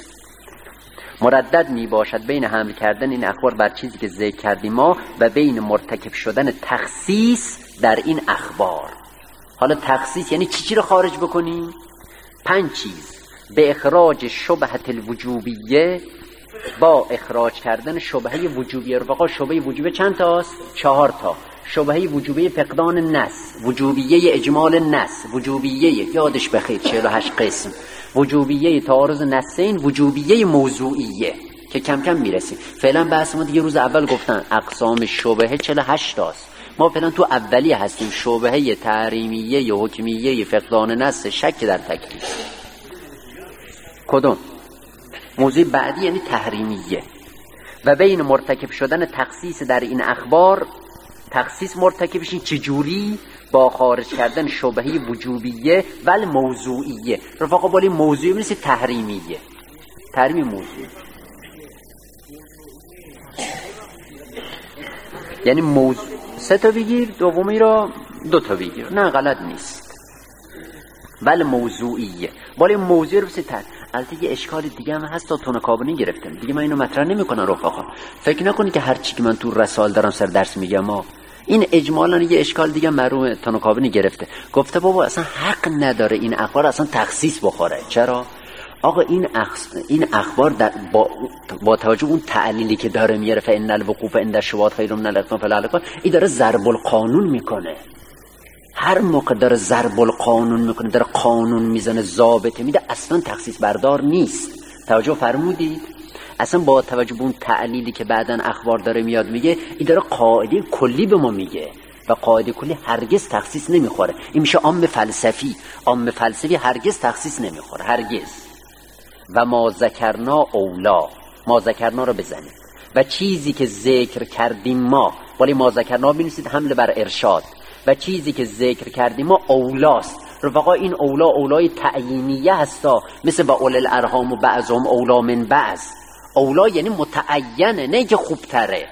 مردد می باشد بین حمل کردن این اخبار بر چیزی که ذکر کردیم ما و بین مرتکب شدن تخصیص در این اخبار. حالا تخصیص یعنی چی چی رو خارج بکنیم؟ پنج چیز. به اخراج شبهه الوجوبیه، با اخراج کردن شبهه وجوبیه. رفقا شبهه وجوبیه چند تاست؟ چهار تا. شبهه وجوبیه فقدان نص، وجوبیه اجمال نص، وجوبیه یادش بخیر چهل و هشت قسم، وجوبیه تعارض نصین، وجوبیه موضوعیه که کم کم میرسیم. فعلا بحث ما دیگه روز اول گفتن اقسام شبهه چهل و هشت تاست. ما فعلا تو اولی هستیم، شبهه تحریمیه، حکمیه، فقدان نص، شک در تکلیف. کدوم؟ موضوع بعدی یعنی تحریمیه. و بین مرتکب شدن تخصیص در این اخبار، تخصیص مرتکبش این چجوری؟ با خارج کردن شبهه وجوبیه و موضوعیه. رفقا بالی موضوعی میشه تحریمیه، تحریم موضوع یعنی موضوع سه تا بگیر، دومی را دو تا بگیر. نه غلط نیست. ولی موضوعیه بالی موضوع رو بسید تر. البته یه اشکال دیگه هم هست تا تونکابونی گرفتم دیگه، من اینو مطرح نمی کنم رفقا. فکر نکنی که هر چی که من تو رسال دارم سر درس میگم ما این اجمالا یه اشکال دیگه مرحوم تونکابونی گرفته. گفته بابا اصلا حق نداره این اخبار اصلا تخصیص بخوره. چرا؟ آقا این اخ... این اخبار در با... با توجه اون تعلیلی که داره میاره فإن الوقوف عند الشبهات خیر من الاثم فالعلقان، این داره ضرب القانون میکنه. هر موقع داره ضرب القانون میکنه، داره قانون میزنه، ضابطه میده، اصلا تخصیص بردار نیست. توجه فرمودید؟ اصلا با توجه به اون تعلیلی که بعدن اخبار داره میاد میگه، این داره قاعده کلی به ما میگه و قاعده کلی هرگز تخصیص نمیخوره. این میشه عام فلسفی. عام فلسفی هرگز تخصیص نمیخوره، هرگز. و ما ذکرنا اولا، ما ذکرنا رو بزنید و چیزی که ذکر کردیم ما، ولی ما ذکرنا بنویسید حمله بر ارشاد، و چیزی که ذکر کردیم ما اولاست. رفقا این اولا اولای تعیینیه هستا، مثل با اول الارحام و بعضهم اولا من بعض. اولا یعنی متعینه، نه که خوبتره.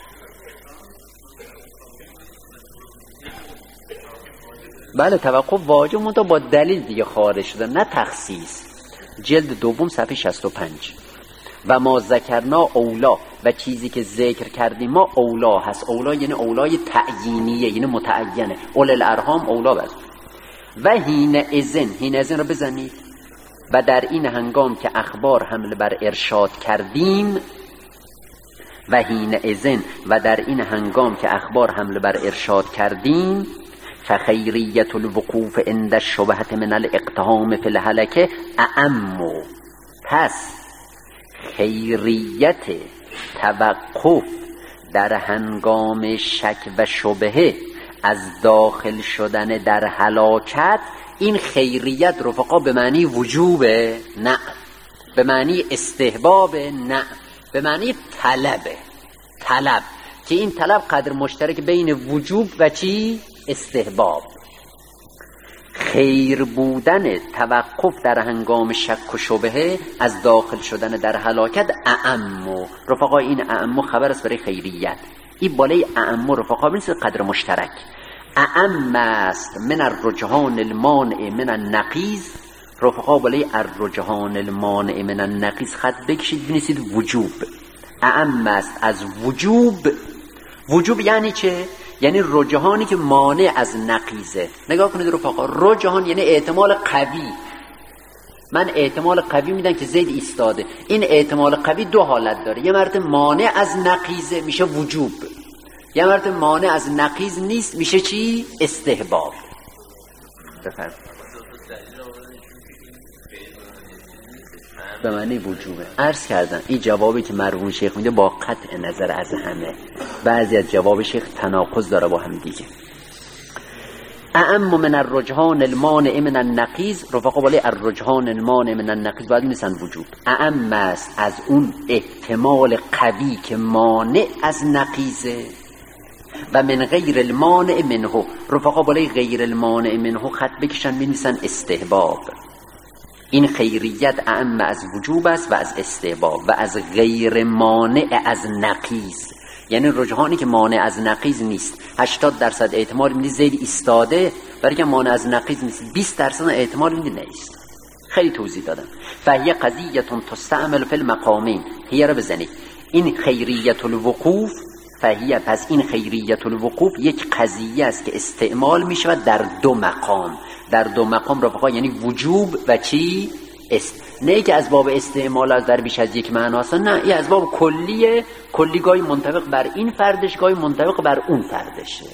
بله توقف واجب منتها با دلیل دیگه خارج شده، نه تخصیص. جلد دوم صفحه شصت و پنج. و ما ذکرنا اولا، و چیزی که ذکر کردیم ما اولا هست. اولا یعنی اولای تعیینیه، یعنی متعینه. اول الارحام اولا بست. و هین ازن، هین ازن رو بزنید. و در این هنگام که اخبار حمله بر ارشاد کردیم، و هین ازن، و در این هنگام که اخبار حمله بر ارشاد کردیم، فخیریت الوقوف عند الشبهة من الاقتحام فی الهلکه اعم. پس خیریت توقف در هنگام شک و شبهه از داخل شدن در هلاکت، این خیریت رفقا به معنی وجوبه؟ نه. به معنی استحبابه؟ نه. به معنی طلبه. طلب که این طلب قدر مشترک بین وجوب و چی؟ استحباب. خیر بودن توقف در هنگام شک و شبهه از داخل شدن در هلاکت اعم. رفقا این اعم خبر است برای خیریت. این بالای اعم رفقا بنویسید قدر مشترک. اعم است من الرجحان المانع من النقیض. رفقا بالای الرجحان المانع من النقیض خط بکشید بنویسید وجوب. اعم است از وجوب. وجوب یعنی چه؟ یعنی رجحانی که مانع از نقیضه. نگاه کنید رفقا، رجحان یعنی احتمال قوی. من احتمال قوی میدن که زید ایستاده. این احتمال قوی دو حالت داره. یه مرتبه مانع از نقیضه میشه وجوب، یه مرتبه مانع از نقیض نیست میشه چی؟ استحباب. بفرمایید. به معنی وجوبه. عرض کردم این جوابی که مرحوم شیخ میده با قطع نظر از همه، بعضی از جواب شیخ تناقض داره با هم دیگه. اعم من الرجحان المانع من النقیض. رفقا بالای الرجحان المانع من النقیض باید میسن وجوب. اعم است از اون احتمال قوی که مانع از نقیضه. و من غیر المانع منه. رفقا بالای غیر المانع منه خط بکشن بنویسن استحباب. این خیریت اعم از وجوب است و از استحباب و از غیر مانع از نقیض، یعنی رجحانی که مانع از نقیض نیست. هشتاد درصد احتمال میدی زید ایستاده، برای که مانع از نقیض نیست. بیست درصد احتمال میدی نیست. خیلی توضیح دادم. فهی قضیه تستعمل فی المقامین. هی رو بزنید. این خیریت الوقوف، فهی پس این خیریت الوقوف یک قضیه است که استعمال میشه در دو مقام. در دو مقام رفقا یعنی وجوب و چی؟ است. نه که از باب استعمال از در بیش از یک معنا است، نه، این از باب کلیه. کلی گاهی منطبق بر این فردش، گاهی منطبق بر اون فردشه.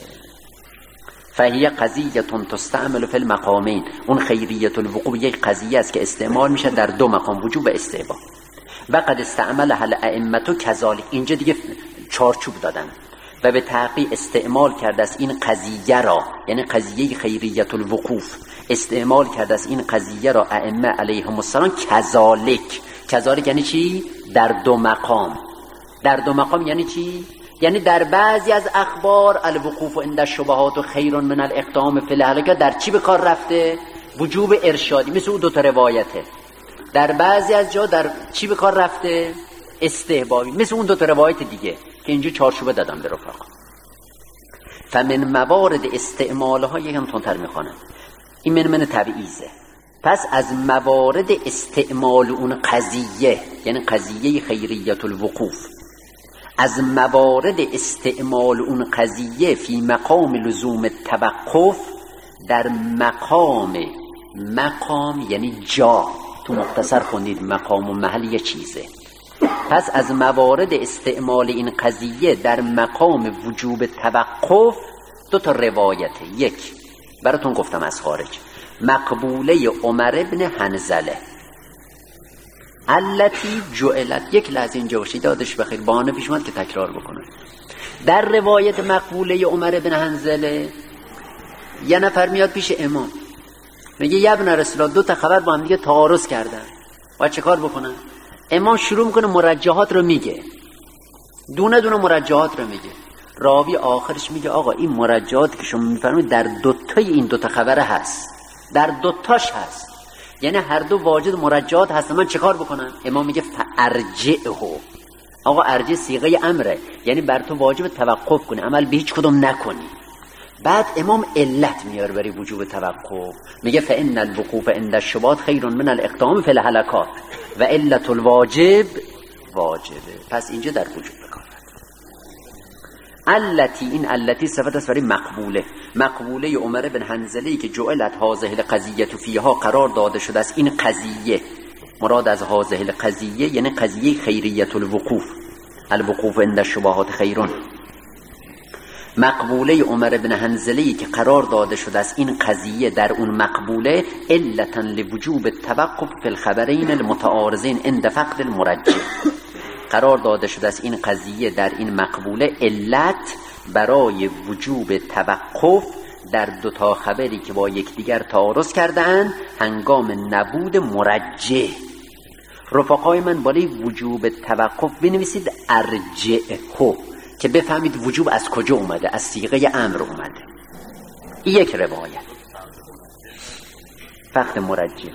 فهی قضیه تستعمل فی المقامین. اون خیریت الوقوع یک قضیه است که استعمال میشه در دو مقام، وجوب و استحباب. و قد استعملها الائمه کذالک. اینجا دیگه چارچوب دادن و به تحقیق استعمال کرده است این قضیه را، یعنی قضیه خیریت الوقوف استعمال کرده است این قضیه را ائمه علیهم السلام کذالک. کذالک یعنی چی؟ در دو مقام. در دو مقام یعنی چی؟ یعنی در بعضی از اخبار الوقوف عند الشبهات خیر من الاقدام فی الهلکه در چی به کار رفته؟ وجوب ارشادی، مثل اون دو تا روایته. در بعضی از جا در چی به کار رفته؟ استحبابی، مثل اون دو تا روایت دیگه که اینجا چارچوبه دادم به رفقا. فمن موارد استعمالها یکم تندتر میخوانم، این من من تبعیضه. پس از موارد استعمال اون قضیه، یعنی قضیه خیریت الوقوف، از موارد استعمال اون قضیه فی مقام لزوم توقف، در مقام، مقام یعنی جا، تو مختصر خوندید مقام و محل یه چیزه. پس از موارد استعمال این قضیه در مقام وجوب توقف دو تا روایته. یک براتون گفتم از خارج، مقبوله عمر ابن حنظله التی جعلت. یک لحظه اینجا باشید، دادش بخیر، بهانه پیش اومد که تکرار بکنه. در روایت مقبوله عمر ابن حنظله یه نفر میاد پیش امام میگه یا ابن رسول الله، دو تا خبر با هم دیگه تعارض کردن، باید چه کار بکنن؟ امام شروع میکنه مرجحات رو میگه، دونه دونه مرجحات رو میگه. راوی آخرش میگه آقا این مرجحاتی که شما میفرمایید در دوتای این دوتا خبره هست، در دوتاش هست، یعنی هر دو واجد مرجحات هست. من چه کار بکنم؟ امام میگه فارجعه. آقا ارجع صیغه امره، یعنی بر تو واجب توقف کنی، عمل به هیچ کدوم نکنی. بعد امام علت میاره برای وجوب توقف، میگه فان الوقوف عند الشبهات خیر من الاقدام فی الهلکات و علت الواجب واجبه. پس اینجا در وجوب بکار. التی، این التی صفت است برای مقبوله. مقبوله عمر بن حنظله که جعلت هذه القضیه فیها قرار داده شده است. این قضیه مراد از هذه القضیه یعنی قضیه خیریت الوقوف. الوقوف عند الشبهات خیرون. مقبوله عمر بن حنظله که قرار داده شده است این قضیه در اون مقبوله علتا لوجوب التوقف فی الخبرین المتعارضین عند فقد المرجح. قرار داده شده است این قضیه در این مقبوله علت برای وجوب توقف در دو تا خبری که با یکدیگر تعارض کرده‌اند هنگام نبود مرجح. رفقای من بالای وجوب توقف بنویسید ارجعه که بفهمید وجوب از کجا اومده، از صیغه امر اومده. این یک روایت. فقد مرجح.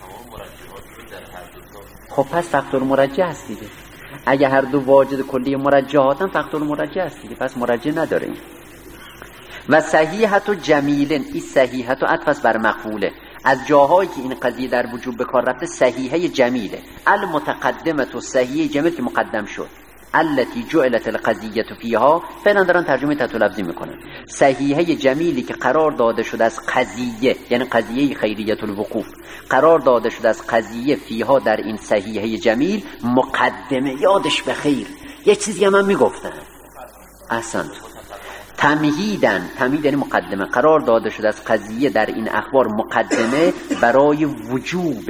خب پس فقد المرجح هست دیگه. اگه هر دو واجد کلی مرجحاتن فقد المرجح هست دیگه، پس مرجح نداره این. و صحیحت و جمیلن، این صحیحت و عطف بر مقبوله. از جاهایی که این قضیه در وجوب به کار رفته صحیحه جمیله. المتقدمه و صحیحه جمیل که مقدم شد. التي جعلت القضیه فیها، فعلا دارن ترجمه تحت لفظی میکنن. صحیحه جمیلی که قرار داده شده از قضیه، یعنی قضیه خیریت الوقوف، قرار داده شده از قضیه فیها در این صحیحه جمیل مقدمه. یادش بخیر یه چیزی هم من میگفتم احسنت. تمهیدن، تمهید یعنی مقدمه، قرار داده شده از قضیه در این اخبار مقدمه برای وجوب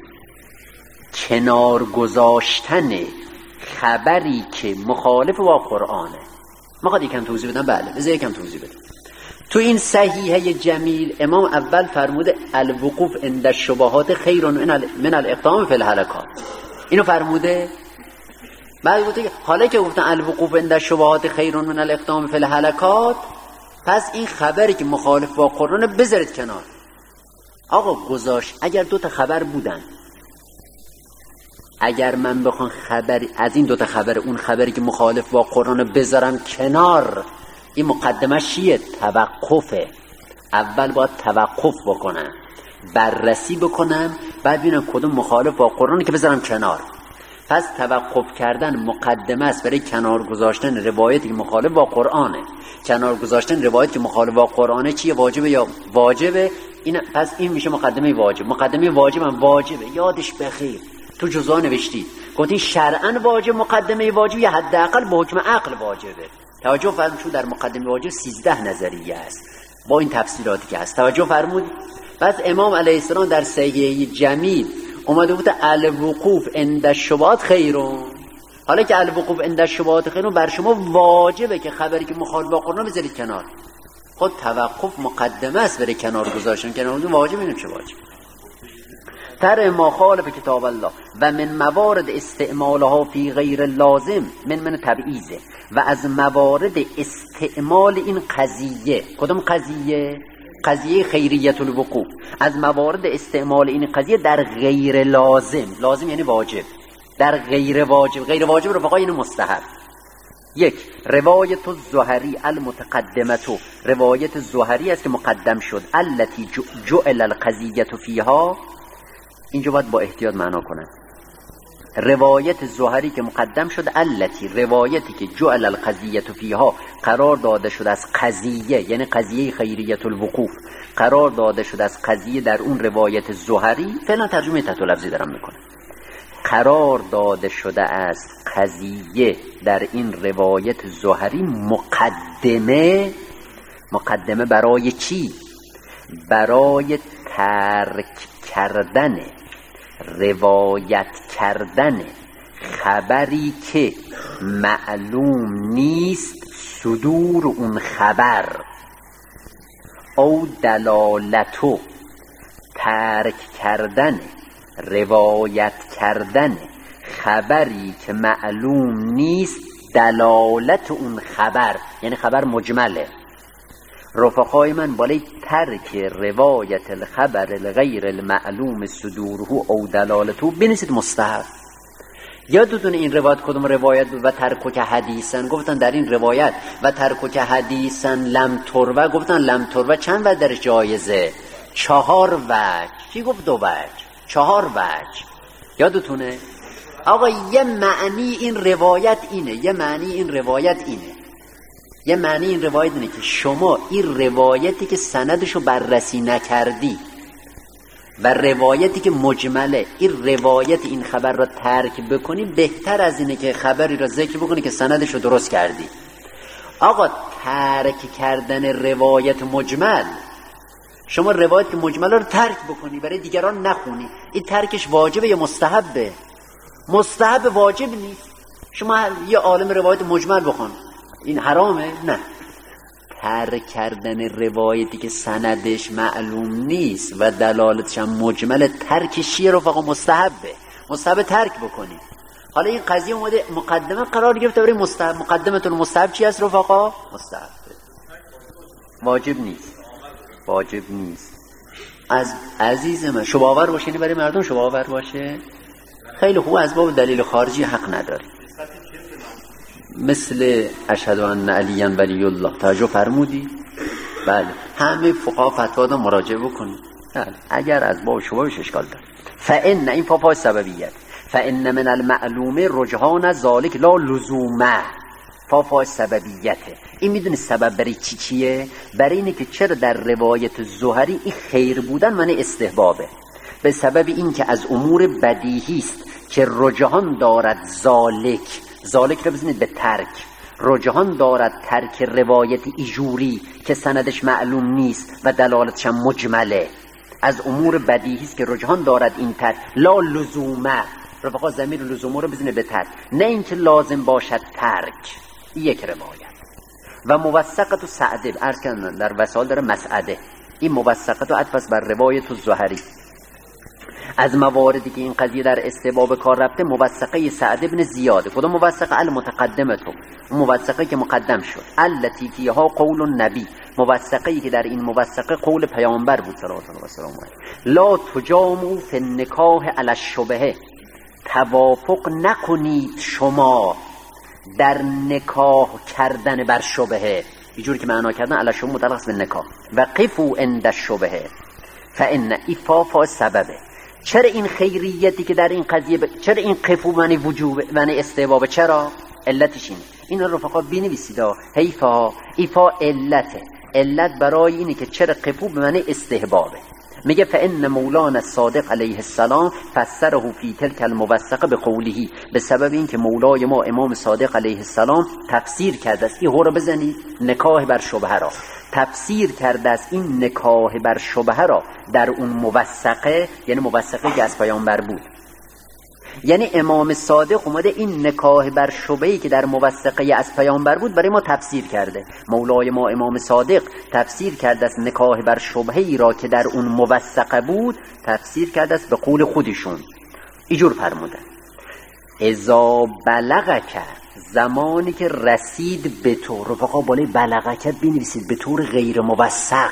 کنار گذاشتن خبری که مخالف با قرآنه. میخواد یکم توضیح بدم؟ بله بذار یکم توضیح بدم. تو این صحیحه جمیل امام اول فرموده الوقوف عند الشبهات خیر من الاقدام فی الهلکات، اینو فرموده. بعد گفته حالا که گفتن الوقوف عند الشبهات خیر من الاقدام فی الهلکات، پس این خبری که مخالف با قرآن بذارید کنار. آقا گذاشت، اگر دو تا خبر بودن، اگر من بخوام خبری از این دو تا خبر اون خبری که مخالف با قرآن بذارم کنار، این مقدمه چیه؟ توقفه. اول باید توقف بکنم، بررسی بکنم، بعد ببینم کدوم مخالف با قرآن که بذارم کنار. پس توقف کردن مقدمه است برای کنار گذاشتن روایتی که مخالف با قرآنه. کنار گذاشتن روایتی که مخالف با قرآنه چیه؟ واجبه یا واجبه؟ این پس این میشه مقدمه واجب. مقدمه واجب هم واجبه. یادش بخیر تو جزا نوشتی گفتی شرعاً واجب، مقدمه واجب یا حداقل به حکم عقل واجبه. توجه فرمود چون در مقدمه واجب سیزده نظریه است با این تفسیراتی که هست. توجه فرمود. پس امام علیه السلام در صحیحه جمیل اومده بود الوقوف عند الشبهات خیرون. حالا که الوقوف عند الشبهات خیرون بر شما واجبه که خبری که مخالف با قرآن بذارید کنار. خود توقف مقدمه است برای کنار گذاشتن. کنار واجب اینه چه واجب؟ تر ما خالف کتاب الله و من موارد استعمالها فی غیر لازم من من تبعیضه. و از موارد استعمال این قضیه، کدوم قضیه؟ قضیه خیریت الوقوف. از موارد استعمال این قضیه در غیر لازم، لازم یعنی واجب، در غیر واجب. غیر واجب رفقا یعنی مستحب. یک، روایت الزهری المتقدمه، روایت زهری است که مقدم شد. التي جعل القضیه فیها، اینجا باید با احتیاط معنا کنن. روایت زهری که مقدم شد، التی، روایتی که جعل القضیه فیها، قرار داده شد از قضیه، یعنی قضیه خیریت الوقوف، قرار داده شد از قضیه در اون روایت زهری. فعلا ترجمه تحت لفظی دارم میکنم. قرار داده شده از قضیه در این روایت زهری مقدمه. مقدمه برای چی؟ برای ترک کردن، روایت کردن خبری که معلوم نیست صدور اون خبر، او دلالتو، ترک کردن، روایت کردن خبری که معلوم نیست دلالت اون خبر، یعنی خبر مجمله. رفقای من بالای ترک روایت الخبر الغیر المعلوم صدوره او دلالته بنویسید مستحب. یادتون این روایت کدوم روایت بود؟ و ترک که حدیثن گفتن در این روایت و ترک که حدیثن لم تروه، گفتن لم تروه چند وجه درش جایزه؟ چهار وجه. کی گفت دو وجه؟ چهار وجه. یادتونه؟ آقا یه معنی این روایت اینه، یه معنی این روایت اینه یه معنی این روایت اینه که شما این روایتی که سندشو بررسی نکردی و روایتی که مجمله، این روایت این خبر را ترک بکنی بهتر از اینه که خبری را ذکر بکنی که سندشو درست کردی. آقا ترک کردن روایت مجمل، شما روایت که مجمله رو ترک بکنی برای دیگران نخونی، این ترکش واجبه یا مستحبه؟ مستحب، واجب نیست. شما یه عالم روایت مجمل بخون، این حرامه؟ نه. ترک کردن روایتی که سندش معلوم نیست و دلالتش هم مجمل، ترکشی رفقا مستحبه، مستحب ترک بکنی. حالا این قضیه اومده مقدمه قرار گرفته برای مستحب. مقدمتون مستحب چی هست رفقا؟ مستحب، واجب نیست، واجب نیست. از عزیز من شباور باشه، برای مردم شباور باشه خیلی خوب، از باب دلیل خارجی حق نداری. مثل اشهد ان علی ولی الله توجه فرمودی؟ بله، همه فقها فتوا دادن مراجعه بکنید. بله، اگر از باب شبهش اشکال داره. فان این فافای سببیت فان من المعلوم رجحان ذالک لا لزومه. فافای سببیته. این میدونی سبب برای چی چیه؟ برای اینه که چرا در روایت زهری این خیر بودن معنی استحبابه، به سبب این که از امور بدیهی است که رجحان دارد ذالک، ذالک رو بزنید به ترک، رجحان دارد ترک روایت ایجوری که سندش معلوم نیست و دلالتش هم مجمله. از امور بدیهی است که رجحان دارد این ترک، لا لزومه. رفقا ضمیر لزومه رو بزنید به ترک، نه اینکه لازم باشد ترک. یک روایت. و موثقت و سعده، عرض کردم در وسائل داره مسعده، این موثقت و عطف بر روایت الزهری. از مواردی که این قضیه در استحباب کار رفته موثقه سعد بن زیاده. کدوم موثقه؟ المتقدمه، تو موثقه که مقدم شد. التی فیها قول النبی، موثقه که در این موثقه قول پیامبر بود صلی الله علیه و سلم. لا تجامعوا فی النکاح علی الشبهه، توافق نکنید شما در نکاح کردن بر شبهه، اینجوری که معنا کردن علی الشبهه متعلق به نکاح. و قفوا عند الشبهه فان ایفافا سببه. چرا این خیریتی که در این قضیه ب... چرا این قفو معنی وجوب معنی استحباب؟ چرا؟ علتش اینه. این رو رفقا بنویسید. حیفا ایفا علته، علت برای اینه که چرا قفو به معنی استحبابه. میگه فان مولانا الصادق علیه السلام فسره فی تلک الموثقه بقوله، به سبب اینکه مولای ما امام صادق علیه السلام تفسیر کرده است، این هو رو بزنید، نکاح بر شبهه را تفسیر کرده است، این نکاح بر شبهه را در اون موثقه، یعنی موثقه که از پیامبر بود، یعنی امام صادق اومده این نکاح بر شبهه‌ای که در موثقه از پیامبر بود برای ما تفسیر کرده. مولای ما امام صادق تفسیر کرده است نکاح بر شبهه‌ای را که در اون موثقه بود تفسیر کرده است به قول خودشون. اینجور فرموده اذا بلغک، زمانی که رسید به تو. رفقا بالای بلغک بنویسید به طور غیر موثق.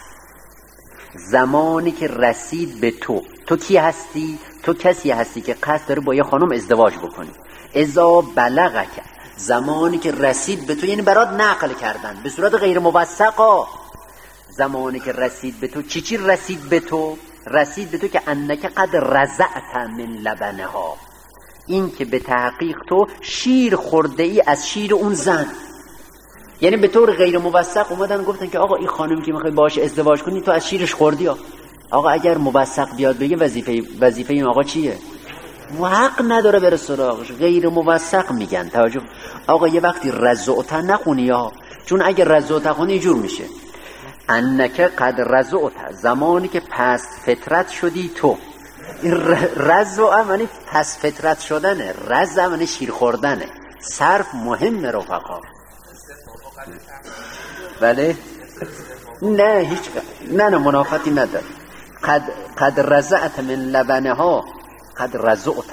زمانی که رسید به تو، تو کی هستی؟ تو کسی هستی که قصد داره با یه خانم ازدواج بکنی. اذا بلغک، زمانی که رسید به تو، یعنی برات نقل کردن به صورت غیر موثقا. زمانی که رسید به تو، چی چی رسید به تو؟ رسید به تو که انک قد رضعت من لبنها، این که به تحقیق تو شیر خورده ای از شیر اون زن. یعنی به طور غیر موثق اومدن گفتن که آقا این خانمی که میخوای باهاش ازدواج کنی تو از شیرش خوردی ها. آقا اگر موثق بیاد بگه وظیفه وظیفه این آقا چیه؟ حق نداره بره سراغش. غیر موثق میگن. توجه آقا یه وقتی رضعت نخونی ها، چون اگر رضعت خونی اینجور میشه انک قد رضعت، زمانی که پس فطرت شدی تو. این رضع معنی پس فطرت شدنه، رضع معنی شیر خوردنه. صرف مهمه رفقا. بله نه هیچ نه نه منافاتی نداره. قد قد رضعت من لبنها، قد رضعت،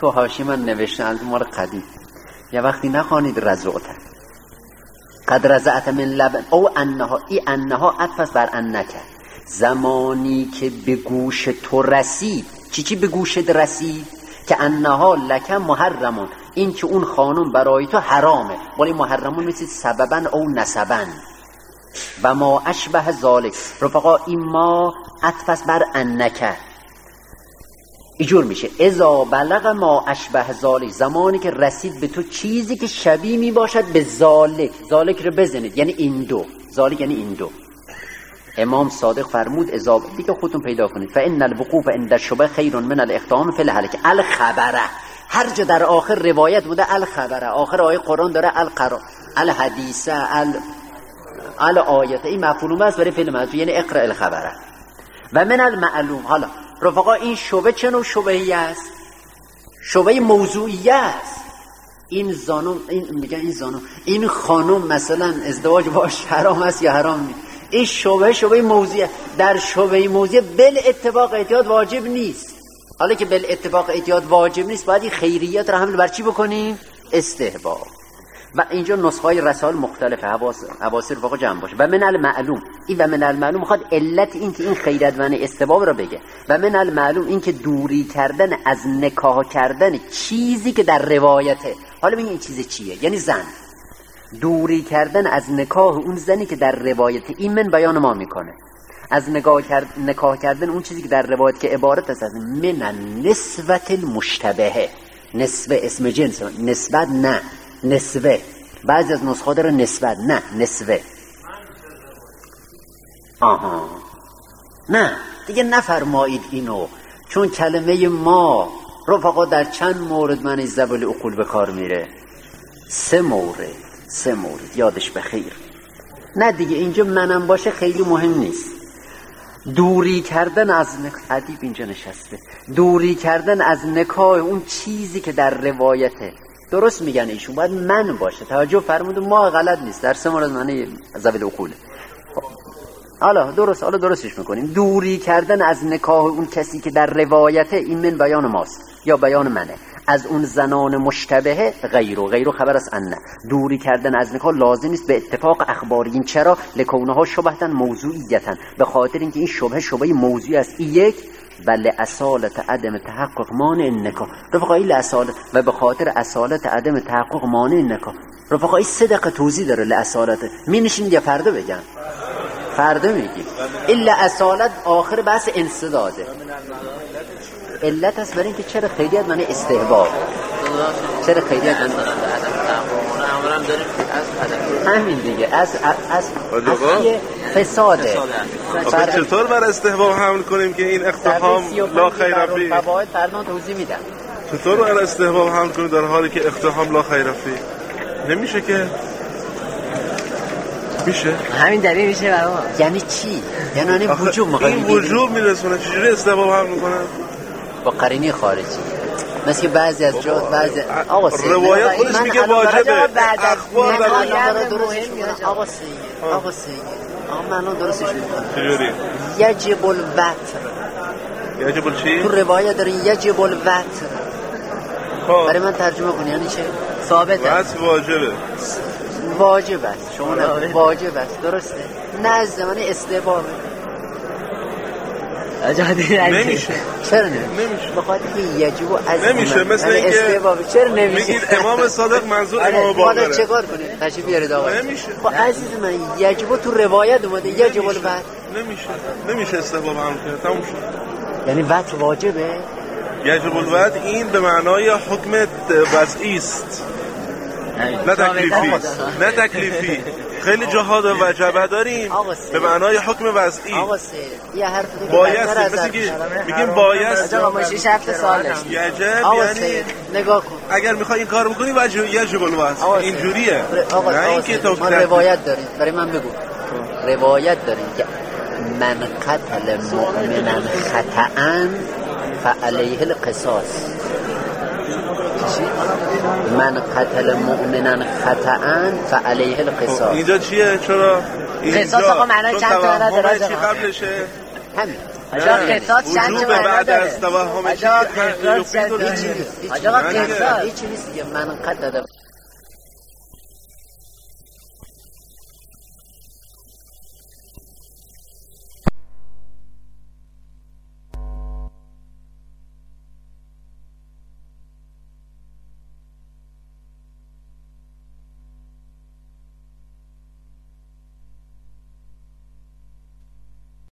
تو حاشیه من نوشتم از مال قدیم، یا وقتی نخوانید رزعت قد رزعت من لبن او انها ای انها عطف بر انکه، زمانی که به گوش تو رسید. چی چی به گوشت رسید؟ که انها لک محرمون، این که اون خانم برای تو حرامه. ولی محرمون مثل سببن او نسبن و ما اشبه ذالک. رفقا این ما عطف بر انکه اینجور میشه اذا بلغ ما اشبه ذالک، زمانی که رسید به تو چیزی که شبیه می باشد به ذالک. ذالک رو بزنید یعنی این دو، ذالک یعنی این دو. امام صادق فرمود اذا، دیگه خودتون پیدا کنید، فان الوقوف عند الشبه خیر من الاقدام فی الهلک. الخبره، هر جا در آخر روایت بوده الخبره، آخر آیه قرآن داره القرآن الحدیثه ال ال آیت، این مفهوم است برای فعل ماضی یعنی اقرا الخبره. و من المعلوم، حالا رفقا این شبه چه نوع شبهی است؟ شبه موضوعی است. این زانو این میگن این زانو این خانم مثلا ازدواج باش حرام است یا حرام نیست. این شبه شبه موضوعی، در شبه موضوعی بل اتفاق احتیاط واجب نیست. حالا که بل اتفاق احتیاط واجب نیست، باید این خیریت رو حمل بر چی بکنیم؟ استحباب. و اینجا نسخه های رسائل مختلفه، حواس رفقا جمع باشه. و من المعلوم، این و من المعلوم میخواد علت این که این خیرت و استحباب رو بگه. و من المعلوم این که دوری کردن از نکاح کردن چیزی که در روایته. حالا ببین این چیز چیه؟ یعنی زن، دوری کردن از نکاح اون زنی که در روایت. این من بیان ما میکنه از نکاح کرد... نکاح کردن اون چیزی که در روایت که عبارت است از من النسبت المشتبهه. نسبه اسم جنس، نسبت نه نسبه، بعضی از نسخه داره نسبت نه نسبه. آها نه دیگه نفرمایید اینو، چون کلمه ما رفقا در چند مورد من از زبل عقول به کار میره. سه مورد سه مورد یادش بخیر. نه دیگه اینجا منم باشه خیلی مهم نیست. دوری کردن از نکاح، ادیب اینجا نشسته، دوری کردن از نکاح اون چیزی که در روایته. درست میگن ایشون، باید من باشه. توجه فرمود ما غلط نیست، در سه مورد معنی زبل عقوله. حالا درست حالا درستش میکنیم. دوری کردن از نکاح اون کسی که در روایته، این من بیان ماست یا بیان منه. از اون زنان مشتبهه غیر و غیر و خبر است انه. دوری کردن از نکاح لازم نیست به اتفاق اخباری. این چرا؟ لکونها شبهتن موضوعیتن، به خاطر اینکه این شبهه شبهه موضوعی است. این یک بل اصالت عدم تحقق مانع نکاح. رفقایی لأصالت و به خاطر اصالت عدم تحقق مانع نکاح. رفقایی سه دقیقه توضیح داره لأصالت. می نشین یا فردا بگم؟ فردا میگیم. این لأصالت آخر بحث انسداده. علت است برای اینکه چرا خیلیت معنی استحباب، چرا خیلیت معنی همین دیگه از از اصلی فساده. آخه چطور بر استحباب حمل کنیم که این اقتحام لا خیر فی؟ فواید فردا توضیح میدم. چطور بر استحباب حمل کنیم در حالی که اقتحام لا خیر فی؟ نمیشه که. میشه همین دلیل میشه بابا. یعنی چی؟ یعنی وجوب میخواد. این وجوب میرسونه. چجوری استحباب حمل میکنن؟ با قرینه خارجی. مثل بعضی از جا بعضی آقا سید روایت خودش میگه واجبه. اخبار در درستش میکنه. آقا سید آقا سید آقا معنا درستش میکنه. چجوری؟ یجب الوتر. یجب الچی؟ تو روایت داره یجب الوتر. خب برای من ترجمه کنی یعنی چه؟ ثابته. وتر واجبه. واجب است. شما واجب است. درسته. نه از زمان استحبابه. نمیشه. چرا نمیشه؟ بخاطر که یجب از نمیشه. مثل اینکه چرا نمیشه؟ میگید امام صادق منظور امام باقره. حالا چیکار کنیم؟ تشریف بیارید آقا. نمیشه. خب عزیز من یجب تو روایت اومده یجب الوتر. نمیشه. نمیشه استحباب هم کرد. تموم شد. یعنی وتر واجبه؟ یجب الوتر این به معنای حکم وضعی است. نه تکلیفی. نه تکلیفی. خیلی جاها وجبه داریم به معنای حکم وضعی. آقا سه یه حرف دیگه باید مثل میگیم باید آقا ما شش هفته سال داشتیم. یجب یعنی نگاه کن اگر میخوای این کارو بکنی واجب یجب الوتر. اینجوریه. نه اینکه تو روایت دارید برای من بگو. روایت داریم که من قتل مؤمنا خطأ فعليه القصاص. من قتل مؤمنا خطأ فعليه القصاص. اینجا چیه؟ چرا قصاص آقا معنی چند تا نداره؟ چی قبلشه؟ همین آجا قصاص چند چه بعد از توهم آجا قصاص هیچی نیست. آجا قصاص هیچی نیست که من قد دادم